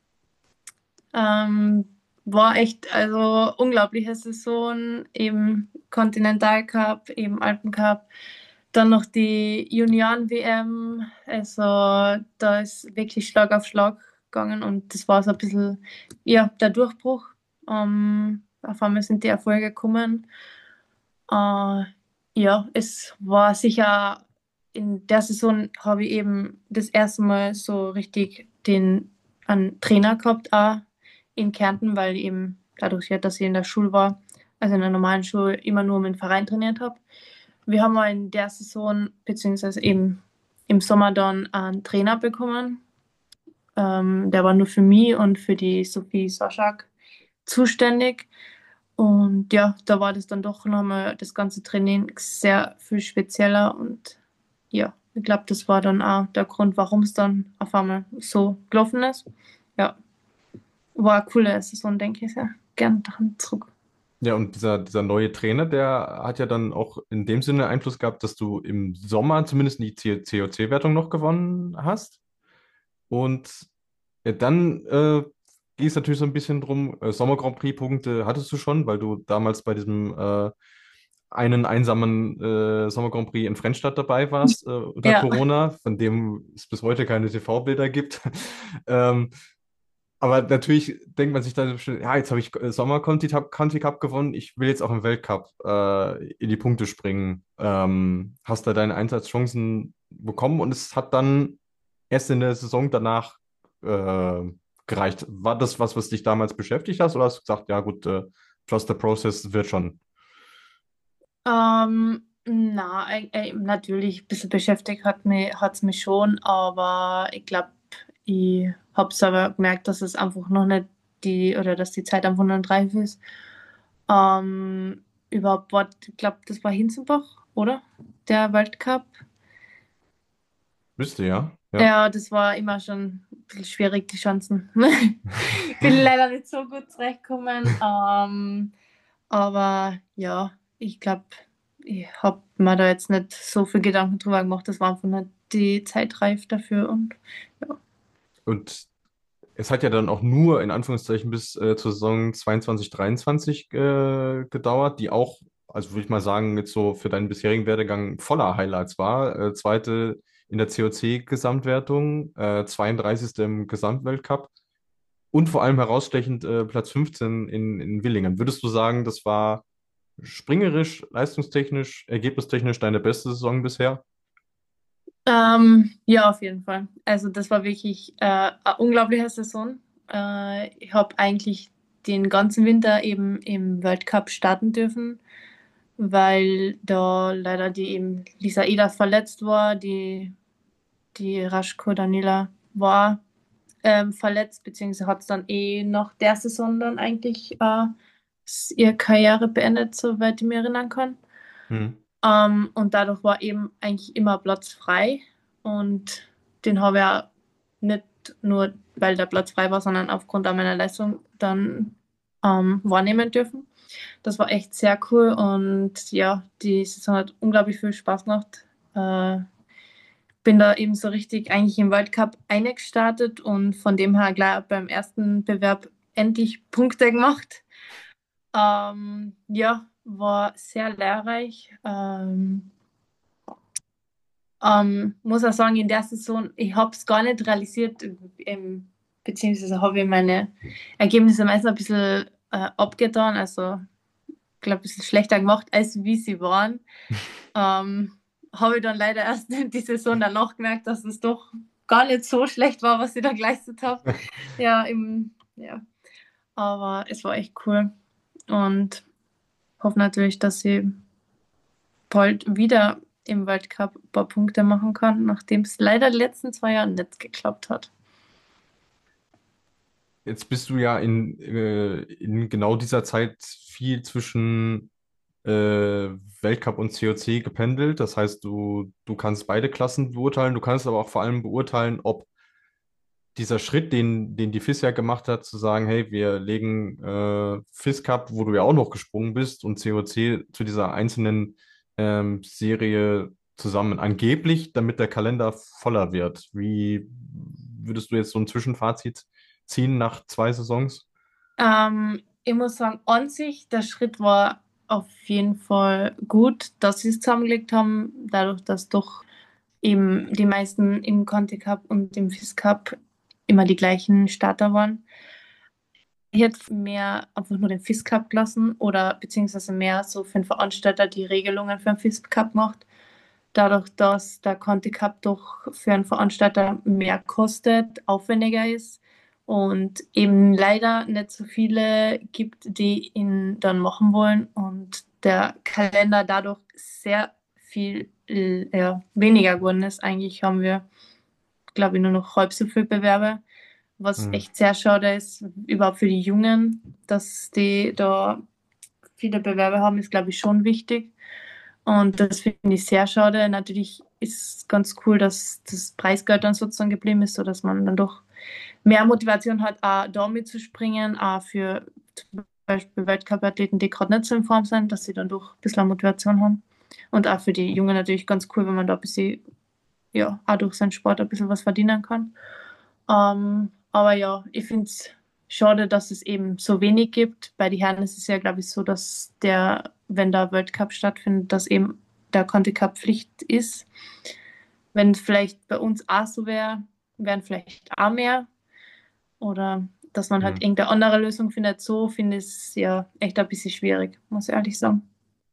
Ähm, war echt, also unglaubliche Saison, eben Continental Cup, eben Alpen Cup, dann noch die Junioren-W M, also da ist wirklich Schlag auf Schlag gegangen und das war so ein bisschen, ja, der Durchbruch. Ähm, auf einmal sind die Erfolge gekommen. Äh, ja, es war sicher, in der Saison habe ich eben das erste Mal so richtig den einen Trainer gehabt, auch in Kärnten, weil eben dadurch, ja, dass ich in der Schule war, also in der normalen Schule, immer nur mit dem Verein trainiert habe. Wir haben mal in der Saison, beziehungsweise eben im Sommer dann einen Trainer bekommen. Ähm, der war nur für mich und für die Sophie Soschak zuständig. Und ja, da war das dann doch nochmal das ganze Training sehr viel spezieller. Und ja, ich glaube, das war dann auch der Grund, warum es dann auf einmal so gelaufen ist. Ja, war eine coole Saison, denke ich sehr. Gern daran zurück. ja, und dieser, dieser neue Trainer, der hat ja dann auch in dem Sinne Einfluss gehabt, dass du im Sommer zumindest die C O C-Wertung noch gewonnen hast. Und ja, dann äh, ging es natürlich so ein bisschen drum, äh, Sommer Grand Prix-Punkte hattest du schon, weil du damals bei diesem äh, einen einsamen äh, Sommer Grand Prix in Frennstadt dabei warst äh, unter Ja, Corona, von dem es bis heute keine T V-Bilder gibt. ähm, aber natürlich denkt man sich dann, bestimmt, ja, jetzt habe ich äh, Sommer Conti Cup, Conti Cup gewonnen, ich will jetzt auch im Weltcup äh, in die Punkte springen. Ähm, hast da deine Einsatzchancen bekommen und es hat dann erst in der Saison danach äh, gereicht. War das was, was dich damals beschäftigt hast oder hast du gesagt, ja gut, äh, trust the process wird schon? ähm, na, äh, äh, natürlich ein bisschen beschäftigt hat mich, hat's mich schon, aber ich glaube, ich habe es aber gemerkt, dass es einfach noch nicht die, oder dass die Zeit einfach noch nicht reif ist. Ähm, überhaupt war, ich glaube, das war Hinzenbach, oder? Der Weltcup. Müsste ja, ja. Ja, das war immer schon ein bisschen schwierig, die Chancen. Bin leider nicht so gut zurechtgekommen. Ähm, aber ja, ich glaube, ich habe mir da jetzt nicht so viel Gedanken drüber gemacht. Das war einfach nicht die Zeit reif dafür. Und ja. Und es hat ja dann auch nur in Anführungszeichen bis äh, zur Saison zweiundzwanzig, dreiundzwanzig äh, gedauert, die auch, also würde ich mal sagen, jetzt so für deinen bisherigen Werdegang voller Highlights war. Äh, zweite in der C O C-Gesamtwertung, äh, zweiunddreißigste im Gesamtweltcup und vor allem herausstechend äh, Platz fünfzehn in, in Willingen. Würdest du sagen, das war springerisch, leistungstechnisch, ergebnistechnisch deine beste Saison bisher? Ähm, ja, auf jeden Fall. Also das war wirklich äh, eine unglaubliche Saison. Äh, ich habe eigentlich den ganzen Winter eben im World Cup starten dürfen, weil da leider die eben Lisa Eder verletzt war, die, die Raschko Daniela war ähm, verletzt, beziehungsweise hat es dann eh nach der Saison dann eigentlich äh, ihre Karriere beendet, soweit ich mich erinnern kann. Hm. Ähm, und dadurch war eben eigentlich immer Platz frei. Und den habe ich auch nicht nur, weil der Platz frei war, sondern aufgrund auch meiner Leistung dann ähm, wahrnehmen dürfen. Das war echt sehr cool und ja, die Saison hat unglaublich viel Spaß gemacht. Äh, bin da eben so richtig eigentlich im World Cup eingestartet und von dem her gleich beim ersten Bewerb endlich Punkte gemacht. Ähm, ja, war sehr lehrreich. Ähm, ähm, muss auch sagen, in der Saison, ich habe es gar nicht realisiert, ähm, beziehungsweise habe ich meine Ergebnisse meistens ein bisschen äh, abgetan, also ich glaube, ein bisschen schlechter gemacht, als wie sie waren. Ähm, habe ich dann leider erst die Saison danach gemerkt, dass es doch gar nicht so schlecht war, was ich da geleistet habe. Ja, im, ja, aber es war echt cool und hoffe natürlich, dass sie bald wieder im Weltcup ein paar Punkte machen kann, nachdem es leider die letzten zwei Jahre nicht geklappt hat. Jetzt bist du ja in, äh, in genau dieser Zeit viel zwischen äh, Weltcup und C O C gependelt. Das heißt, du, du kannst beide Klassen beurteilen. Du kannst aber auch vor allem beurteilen, ob dieser Schritt, den, den die F I S ja gemacht hat, zu sagen, hey, wir legen äh, F I S Cup, wo du ja auch noch gesprungen bist, und C O C zu dieser einzelnen ähm, Serie zusammen, angeblich, damit der Kalender voller wird. Wie würdest du jetzt so ein Zwischenfazit ziehen nach zwei Saisons? Ähm, ich muss sagen, an sich, der Schritt war auf jeden Fall gut, dass sie es zusammengelegt haben, dadurch, dass doch eben die meisten im Conti Cup und im F I S Cup immer die gleichen Starter waren. Ich hätte mehr einfach nur den F I S Cup gelassen oder beziehungsweise mehr so für den Veranstalter die Regelungen für den F I S Cup gemacht. Dadurch, dass der Conti Cup doch für einen Veranstalter mehr kostet, aufwendiger ist und eben leider nicht so viele gibt, die ihn dann machen wollen und der Kalender dadurch sehr viel äh, ja, weniger geworden ist. Eigentlich haben wir, glaube ich, nur noch halb so viele Bewerber, was Hm. echt sehr schade ist, überhaupt für die Jungen, dass die da viele Bewerber haben, ist, glaube ich, schon wichtig. Und das finde ich sehr schade. Natürlich ist es ganz cool, dass das Preisgeld dann sozusagen geblieben ist, sodass man dann doch mehr Motivation hat, auch da mitzuspringen, auch für zum Beispiel Weltcup-Athleten, die gerade nicht so in Form sind, dass sie dann doch ein bisschen Motivation haben. Und auch für die Jungen natürlich ganz cool, wenn man da ein bisschen, ja, auch durch seinen Sport ein bisschen was verdienen kann. Ähm, aber ja, ich finde es schade, dass es eben so wenig gibt. Bei den Herren ist es ja, glaube ich, so, dass der, wenn der Weltcup stattfindet, dass eben der Conti Cup Pflicht ist. Wenn es vielleicht bei uns auch so wäre, wären vielleicht auch mehr. Oder dass man Hm. halt irgendeine andere Lösung findet. So finde ich es ja echt ein bisschen schwierig, muss ich ehrlich sagen.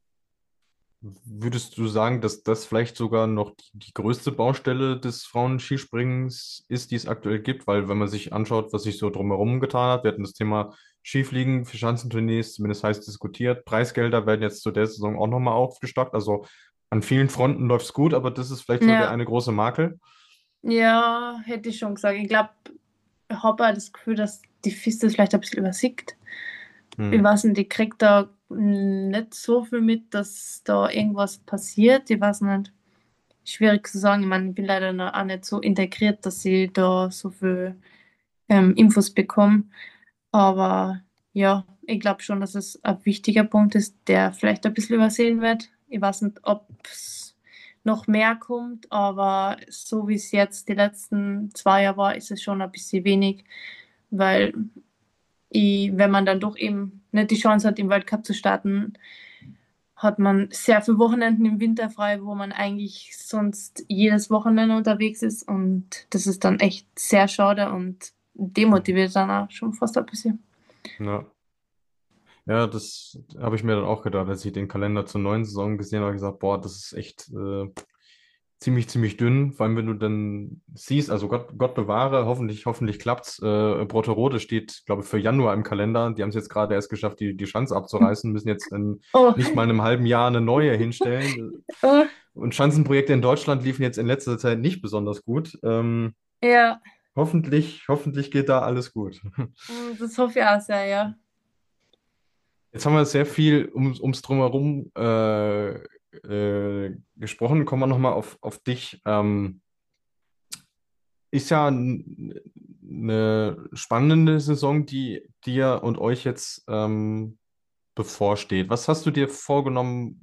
Würdest du sagen, dass das vielleicht sogar noch die, die größte Baustelle des Frauenskisprings ist, die es aktuell gibt? Weil wenn man sich anschaut, was sich so drumherum getan hat, wir hatten das Thema Skifliegen für Schanzentournees zumindest heiß diskutiert. Preisgelder werden jetzt zu der Saison auch nochmal aufgestockt. Also an vielen Fronten läuft es gut, aber das ist vielleicht so der Ja, eine große Makel. ja, hätte ich schon gesagt. Ich glaube, ich habe auch das Gefühl, dass die F I S das vielleicht ein bisschen übersieht. Ich Hm. weiß nicht, ich krieg da nicht so viel mit, dass da irgendwas passiert. Ich weiß nicht. Schwierig zu sagen. Ich meine, ich bin leider noch auch nicht so integriert, dass ich da so viel ähm, Infos bekomme. Aber ja, ich glaube schon, dass es ein wichtiger Punkt ist, der vielleicht ein bisschen übersehen wird. Ich weiß nicht, ob es noch mehr kommt, aber so wie es jetzt die letzten zwei Jahre war, ist es schon ein bisschen wenig, weil ich, wenn man dann doch eben nicht die Chance hat, im Weltcup zu starten, hat man sehr viele Wochenenden im Winter frei, wo man eigentlich sonst jedes Wochenende unterwegs ist und das ist dann echt sehr schade und demotiviert dann auch schon fast ein bisschen. Ja. Ja, das habe ich mir dann auch gedacht, als ich den Kalender zur neuen Saison gesehen habe, gesagt, boah, das ist echt äh, ziemlich, ziemlich dünn. Vor allem, wenn du dann siehst, also Gott, Gott bewahre, hoffentlich, hoffentlich klappt's. Äh, Brotterode steht, glaube ich, für Januar im Kalender. Die haben es jetzt gerade erst geschafft, die, die Schanze abzureißen, müssen jetzt in Oh, nicht mal einem halben Jahr eine neue hinstellen. oh, Und Schanzenprojekte in Deutschland liefen jetzt in letzter Zeit nicht besonders gut. Ähm, ja, hoffentlich, hoffentlich geht da alles gut. mm, das hoffe ich auch sehr, ja. Jetzt haben wir sehr viel um, ums Drumherum äh, äh, gesprochen. Kommen wir nochmal auf, auf dich. Ähm, ist ja n- eine spannende Saison, die dir und euch jetzt ähm, bevorsteht. Was hast du dir vorgenommen?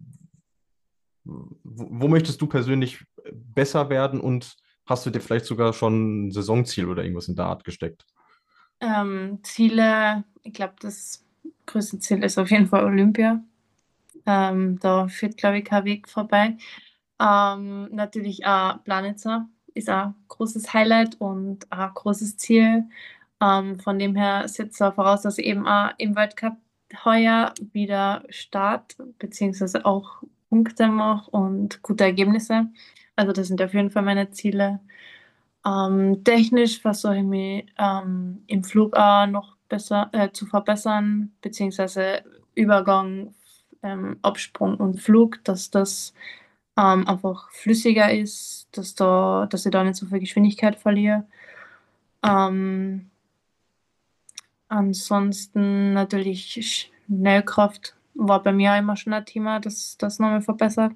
Wo, wo möchtest du persönlich besser werden und hast du dir vielleicht sogar schon ein Saisonziel oder irgendwas in der Art gesteckt? Ähm, Ziele, ich glaube, das größte Ziel ist auf jeden Fall Olympia. Ähm, da führt, glaube ich, kein Weg vorbei. Ähm, natürlich auch Planitzer ist auch ein großes Highlight und auch ein großes Ziel. Ähm, von dem her setzt er voraus, dass ich eben auch im Weltcup heuer wieder Start beziehungsweise auch Punkte mache und gute Ergebnisse. Also das sind auf jeden Fall meine Ziele. Ähm, technisch versuche ich mich ähm, im Flug auch noch besser äh, zu verbessern, beziehungsweise Übergang, ähm, Absprung und Flug, dass das ähm, einfach flüssiger ist, dass da, dass ich da nicht so viel Geschwindigkeit verliere. Ähm, Ansonsten natürlich Schnellkraft war bei mir immer schon ein Thema, das das nochmal verbessert.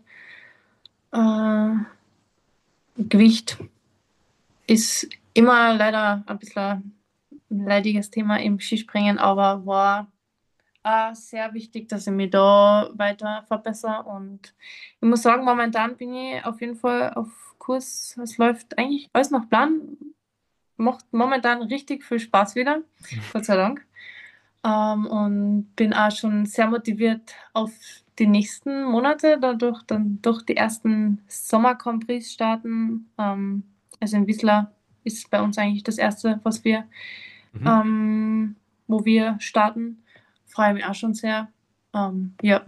Äh, Gewicht ist immer leider ein bisschen ein leidiges Thema im Skispringen, aber war auch sehr wichtig, dass ich mich da weiter verbessere. Und ich muss sagen, momentan bin ich auf jeden Fall auf Kurs. Es läuft eigentlich alles nach Plan. Macht momentan richtig viel Spaß wieder, Gott sei Dank. Ähm, und bin auch schon sehr motiviert auf die nächsten Monate, dadurch dann durch die ersten Sommer-Grand Prix starten. Ähm, also in Whistler ist bei uns eigentlich das erste, was wir, Mhm. ähm, wo wir starten. Freue mich auch schon sehr. Ähm, ja.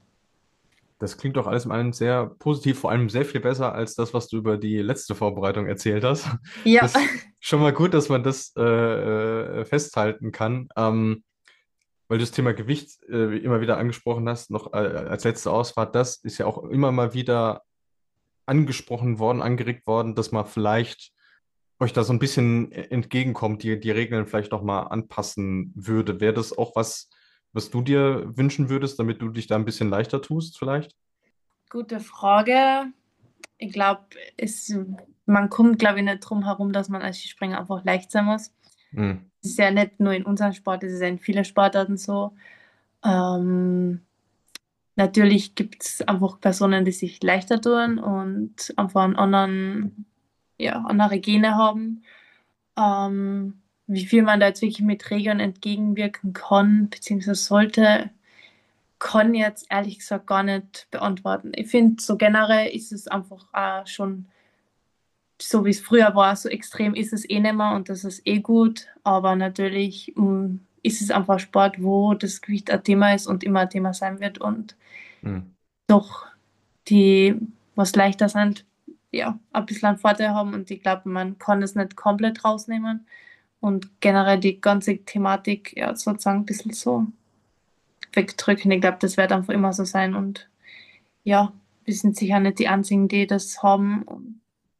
Das klingt doch alles in allem sehr positiv, vor allem sehr viel besser als das, was du über die letzte Vorbereitung erzählt hast. Ja. Das ist schon mal gut, dass man das äh, äh, festhalten kann. Ähm, weil du das Thema Gewicht äh, immer wieder angesprochen hast, noch äh, als letzte Ausfahrt, das ist ja auch immer mal wieder angesprochen worden, angeregt worden, dass man vielleicht euch da so ein bisschen entgegenkommt, die, die Regeln vielleicht noch mal anpassen würde. Wäre das auch was, was du dir wünschen würdest, damit du dich da ein bisschen leichter tust, vielleicht? Gute Frage. Ich glaube, es, man kommt, glaube ich, nicht drum herum, dass man als Skispringer einfach leicht sein muss. Hm. Es ist ja nicht nur in unserem Sport, es ist ja in vielen Sportarten so. Ähm, Natürlich gibt es einfach Personen, die sich leichter tun und einfach einen anderen, ja, andere Gene haben. Ähm, Wie viel man da jetzt wirklich mit Regeln entgegenwirken kann, beziehungsweise sollte, kann ich jetzt ehrlich gesagt gar nicht beantworten. Ich finde, so generell ist es einfach auch schon so, wie es früher war, so extrem ist es eh nicht mehr und das ist eh gut. Aber natürlich mh, ist es einfach Sport, wo das Gewicht ein Thema ist und immer ein Thema sein wird und Hm. doch die, was leichter sind, ja, ein bisschen einen Vorteil haben und ich glaube, man kann es nicht komplett rausnehmen und generell die ganze Thematik, ja, sozusagen ein bisschen so wegdrücken. Ich glaube, das wird einfach immer so sein und ja, wir sind sicher nicht die Einzigen, die das haben und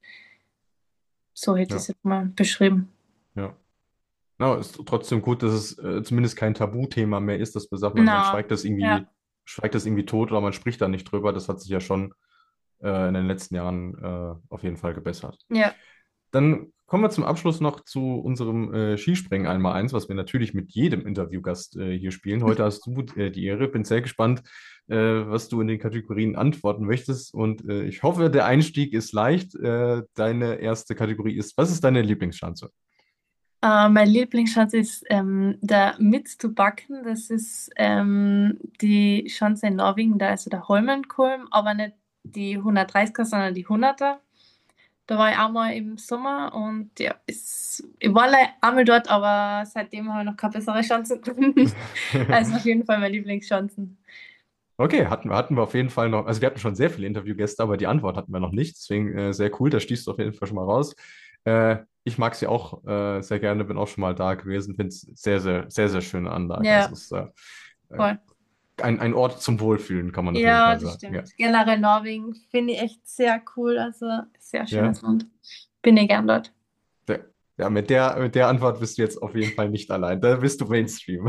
so hätte ich Ja, es jetzt mal beschrieben. ja. Na, ist trotzdem gut, dass es äh, zumindest kein Tabuthema mehr ist, dass man sagt, man, man Na, schweigt das ja, irgendwie, schweigt das irgendwie tot oder man spricht da nicht drüber. Das hat sich ja schon äh, in den letzten Jahren äh, auf jeden Fall gebessert. ja. Dann kommen wir zum Abschluss noch zu unserem äh, Skispringen einmal eins, was wir natürlich mit jedem Interviewgast äh, hier spielen. Heute hast du äh, die Ehre. Bin sehr gespannt, äh, was du in den Kategorien antworten möchtest. Und äh, ich hoffe, der Einstieg ist leicht. Äh, deine erste Kategorie ist, was ist deine Lieblingsschanze? Äh, mein Lieblingsschanze ist ähm, der Mitztubacken. Das ist ähm, die Schanze in Norwegen, da ist so der Holmenkollen, aber nicht die hundertdreißiger, sondern die hunderter. Da war ich auch mal im Sommer und ja, ist, ich war le- einmal dort, aber seitdem habe ich noch keine bessere Chance gefunden. Also auf jeden Fall meine Lieblingschancen. Okay, hatten wir, hatten wir auf jeden Fall noch, also wir hatten schon sehr viele Interviewgäste, aber die Antwort hatten wir noch nicht. Deswegen äh, sehr cool, da stieß du auf jeden Fall schon mal raus. Äh, ich mag sie auch äh, sehr gerne, bin auch schon mal da gewesen, finde es sehr, sehr, sehr, sehr schöne Anlage. Also Ja, es ist äh, äh, voll. ein, ein Ort zum Wohlfühlen, kann man auf jeden Ja, Fall das sagen. Ja. stimmt. Generell Norwegen finde ich echt sehr cool. Also sehr Ja. schönes Land. Bin ich gern dort. Der, ja, mit der, mit der Antwort bist du jetzt auf jeden Fall nicht allein. Da bist du Mainstream.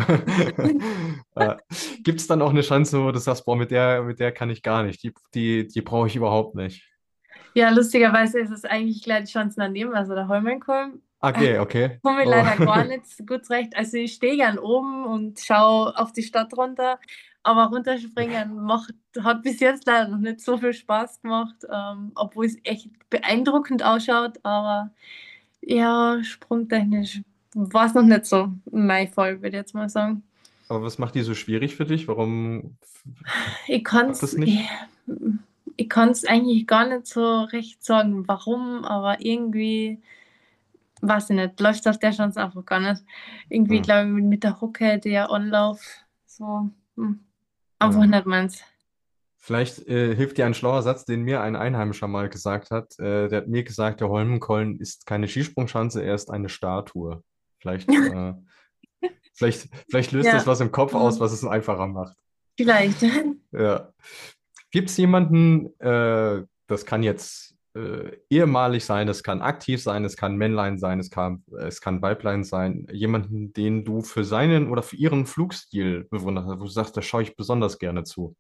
äh, Gibt es dann auch eine Chance, wo du sagst, boah, mit der, mit der kann ich gar nicht. Die, die, die brauche ich überhaupt nicht. Ja, lustigerweise ist es eigentlich gleich die Chancen daneben, also der Holmenkollen. Okay, okay. Komme ich Oh. leider gar nicht so gut zurecht. Also ich stehe gern oben und schaue auf die Stadt runter, aber runterspringen macht, hat bis jetzt leider noch nicht so viel Spaß gemacht, ähm, obwohl es echt beeindruckend ausschaut, aber ja, sprungtechnisch war es noch nicht so mein Fall, würde ich jetzt mal sagen. Aber was macht die so schwierig für dich? Warum Ich kann klappt das es ich, nicht? ich kann's eigentlich gar nicht so recht sagen, warum, aber irgendwie weiß ich nicht, läuft auf der Chance einfach gar nicht. Irgendwie, Hm. glaube ich, mit, mit der Hocke, der Anlauf, so, hm, einfach Ja. nicht meins. Vielleicht äh, hilft dir ein schlauer Satz, den mir ein Einheimischer mal gesagt hat. Äh, der hat mir gesagt, der Holmenkollen ist keine Skisprungschanze, er ist eine Statue. Vielleicht, äh, vielleicht, vielleicht löst das Ja, was im Kopf aus, hm, was es einfacher macht. vielleicht. Ja. Gibt es jemanden, äh, das kann jetzt äh, ehemalig sein, es kann aktiv sein, es kann Männlein sein, es kann, es kann Weiblein sein, jemanden, den du für seinen oder für ihren Flugstil bewundert hast, wo du sagst, da schaue ich besonders gerne zu.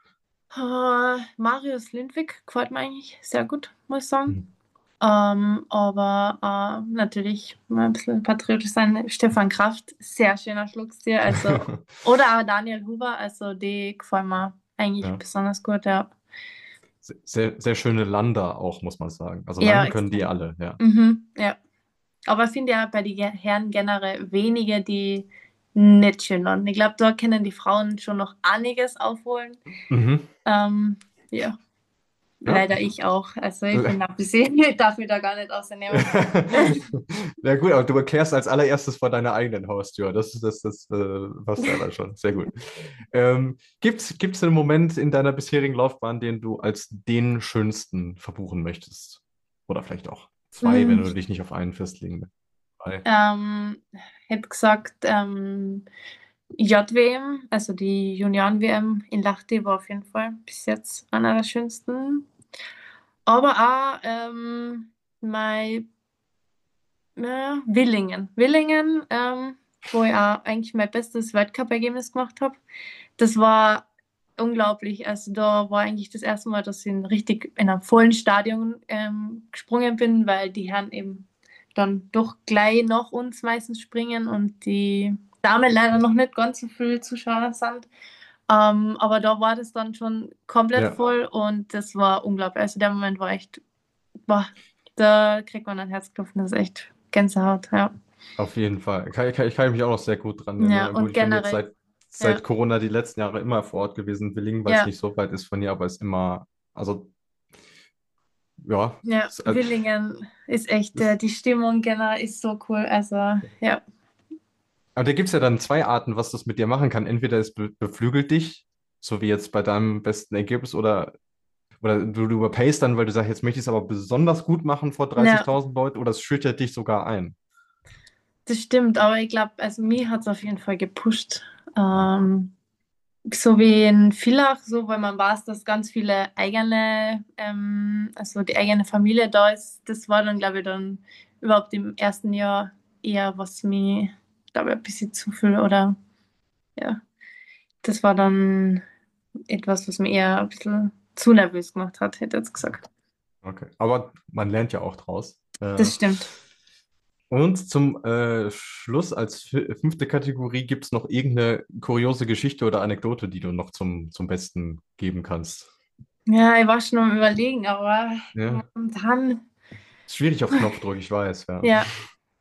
Äh, Marius Lindwig gefällt mir eigentlich sehr gut, muss ich sagen. Mhm. Ähm, aber äh, natürlich mal ein bisschen patriotisch sein. Stefan Kraft, sehr schöner Schluckstier. Also, oder auch Daniel Huber, also die gefallen mir eigentlich Ja. besonders gut, ja. Sehr, sehr schöne Lander auch, muss man sagen. Also Ja, landen können die extrem. alle, ja. Mhm, ja. Aber ich finde ja bei den Ge- Herren generell wenige, die nicht schön landen. Ich glaube, da können die Frauen schon noch einiges aufholen. Mhm. Ähm, ja, Ja. leider ich auch. Also ich bin ein bisschen, ich darf mich da gar nicht ausnehmen. Na gut, aber du erklärst als allererstes vor deiner eigenen Haustür. Das ist das, das äh, passt ja dann schon. Sehr gut. Ähm, gibt's, gibt's einen Moment in deiner bisherigen Laufbahn, den du als den schönsten verbuchen möchtest? Oder vielleicht auch zwei, wenn Hm, du dich nicht auf einen festlegen willst. Zwei. ähm, hätte gesagt, ähm, J W M, also die Junioren-W M in Lahti war auf jeden Fall bis jetzt einer der schönsten. Aber auch ähm, mein äh, Willingen. Willingen, ähm, wo ich auch eigentlich mein bestes Weltcup-Ergebnis gemacht habe. Das war unglaublich. Also da war eigentlich das erste Mal, dass ich in richtig in einem vollen Stadion ähm, gesprungen bin, weil die Herren eben dann doch gleich nach uns meistens springen und die Damen leider noch nicht ganz so viele Zuschauer sind. Ähm, aber da war das dann schon komplett Ja, voll und das war unglaublich. Also der Moment war echt, boah, da kriegt man ein Herzklopfen, das ist echt Gänsehaut, ja. auf jeden Fall. Kann, kann, ich kann mich auch noch sehr gut dran Ja, erinnern. Gut, und ich bin jetzt generell, seit, ja, seit Corona die letzten Jahre immer vor Ort gewesen. Willingen, weil es ja, nicht so weit ist von hier, aber es ist immer, also ja, ja, es, äh, Willingen ist echt, äh, es, die Stimmung generell ist so cool. Also, ja, aber da gibt es ja dann zwei Arten, was das mit dir machen kann. Entweder es be beflügelt dich, so wie jetzt bei deinem besten Ergebnis, oder, oder du, du überpayst dann, weil du sagst, jetzt möchte ich es aber besonders gut machen vor ja, dreißigtausend Leuten, oder es schüchtert dich sogar ein. das stimmt. Aber ich glaube, also mir hat es auf jeden Fall gepusht. Ähm, so wie in Villach, so, weil man weiß, dass ganz viele eigene, ähm, also die eigene Familie da ist. Das war dann, glaube ich, dann überhaupt im ersten Jahr eher, was mir, glaube ich, ein bisschen zu viel oder ja, das war dann etwas, was mir eher ein bisschen zu nervös gemacht hat, hätte ich jetzt gesagt. Okay. Aber man lernt ja auch draus. Äh, Das stimmt. und zum äh, Schluss als fü- fünfte Kategorie gibt es noch irgendeine kuriose Geschichte oder Anekdote, die du noch zum, zum Besten geben kannst. Ja, ich war schon am Überlegen, aber Ja. momentan, Ist schwierig auf Knopfdruck, ich weiß, ja. ja,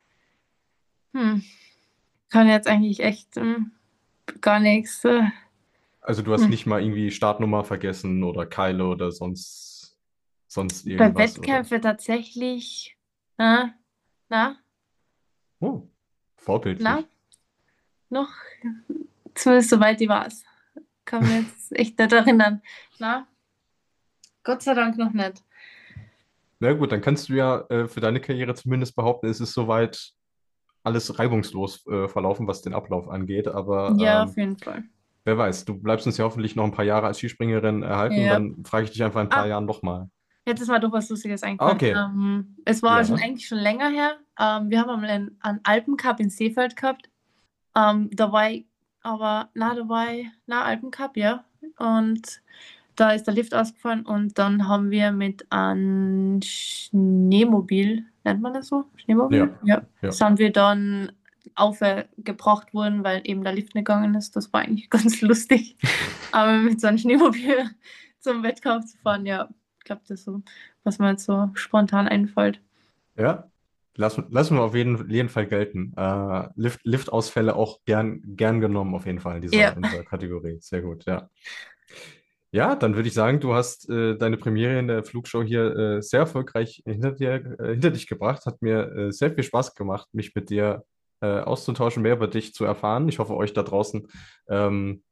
hm, kann jetzt eigentlich echt hm, gar nichts. Äh, Also du hast hm. nicht mal irgendwie Startnummer vergessen oder Keile oder sonst, sonst Bei irgendwas, oder? Wettkämpfen tatsächlich, na, na, Oh, na, vorbildlich. noch, zumindest soweit ich weiß. Kann mich jetzt echt nicht erinnern. Na, Gott sei Dank noch nicht. Na gut, dann kannst du ja äh, für deine Karriere zumindest behaupten, es ist soweit alles reibungslos äh, verlaufen, was den Ablauf angeht. Aber Ja, auf ähm, jeden Fall. wer weiß, du bleibst uns ja hoffentlich noch ein paar Jahre als Skispringerin erhalten und Ja. dann frage ich dich einfach in ein paar Ah, Jahren nochmal. jetzt ist mir doch was Lustiges Ah, eingefallen. okay. Ähm, es war schon Ja. eigentlich schon länger her. Ähm, wir haben einmal einen, einen Alpencup in Seefeld gehabt. Ähm, da war ich, aber, na, da war ich, na, Alpencup, ja. Und da ist der Lift ausgefallen und dann haben wir mit einem Schneemobil, nennt man das so? Schneemobil? Ja. Ja. Ja. Sind wir dann aufgebracht worden, weil eben der Lift nicht gegangen ist. Das war eigentlich ganz lustig. Aber mit so einem Schneemobil zum Wettkampf zu fahren, ja, ich glaube, das ist so, was mir jetzt so spontan einfällt. Ja. Lass, lassen wir auf jeden, jeden Fall gelten. Äh, Lift, Liftausfälle auch gern, gern genommen, auf jeden Fall in dieser, Ja, in dieser Kategorie. Sehr gut, ja. Ja, dann würde ich sagen, du hast äh, deine Premiere in der Flugshow hier äh, sehr erfolgreich hinter dir, äh, hinter dich gebracht. Hat mir äh, sehr viel Spaß gemacht, mich mit dir äh, auszutauschen, mehr über dich zu erfahren. Ich hoffe, euch da draußen ähm,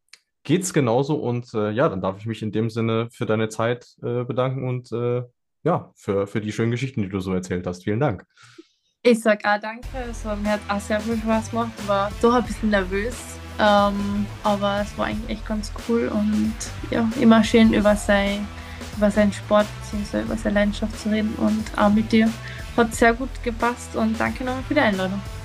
geht's genauso und äh, ja, dann darf ich mich in dem Sinne für deine Zeit äh, bedanken und äh, ja, für, für die schönen Geschichten, die du so erzählt hast. Vielen Dank. Ich sag auch danke. Also, mir hat auch sehr viel Spaß gemacht. Ich war doch ein bisschen nervös. Ähm, aber es war eigentlich echt ganz cool und ja, immer schön über sein, über seinen Sport bzw. über seine Leidenschaft zu reden und auch mit dir. Hat sehr gut gepasst und danke nochmal für die Einladung.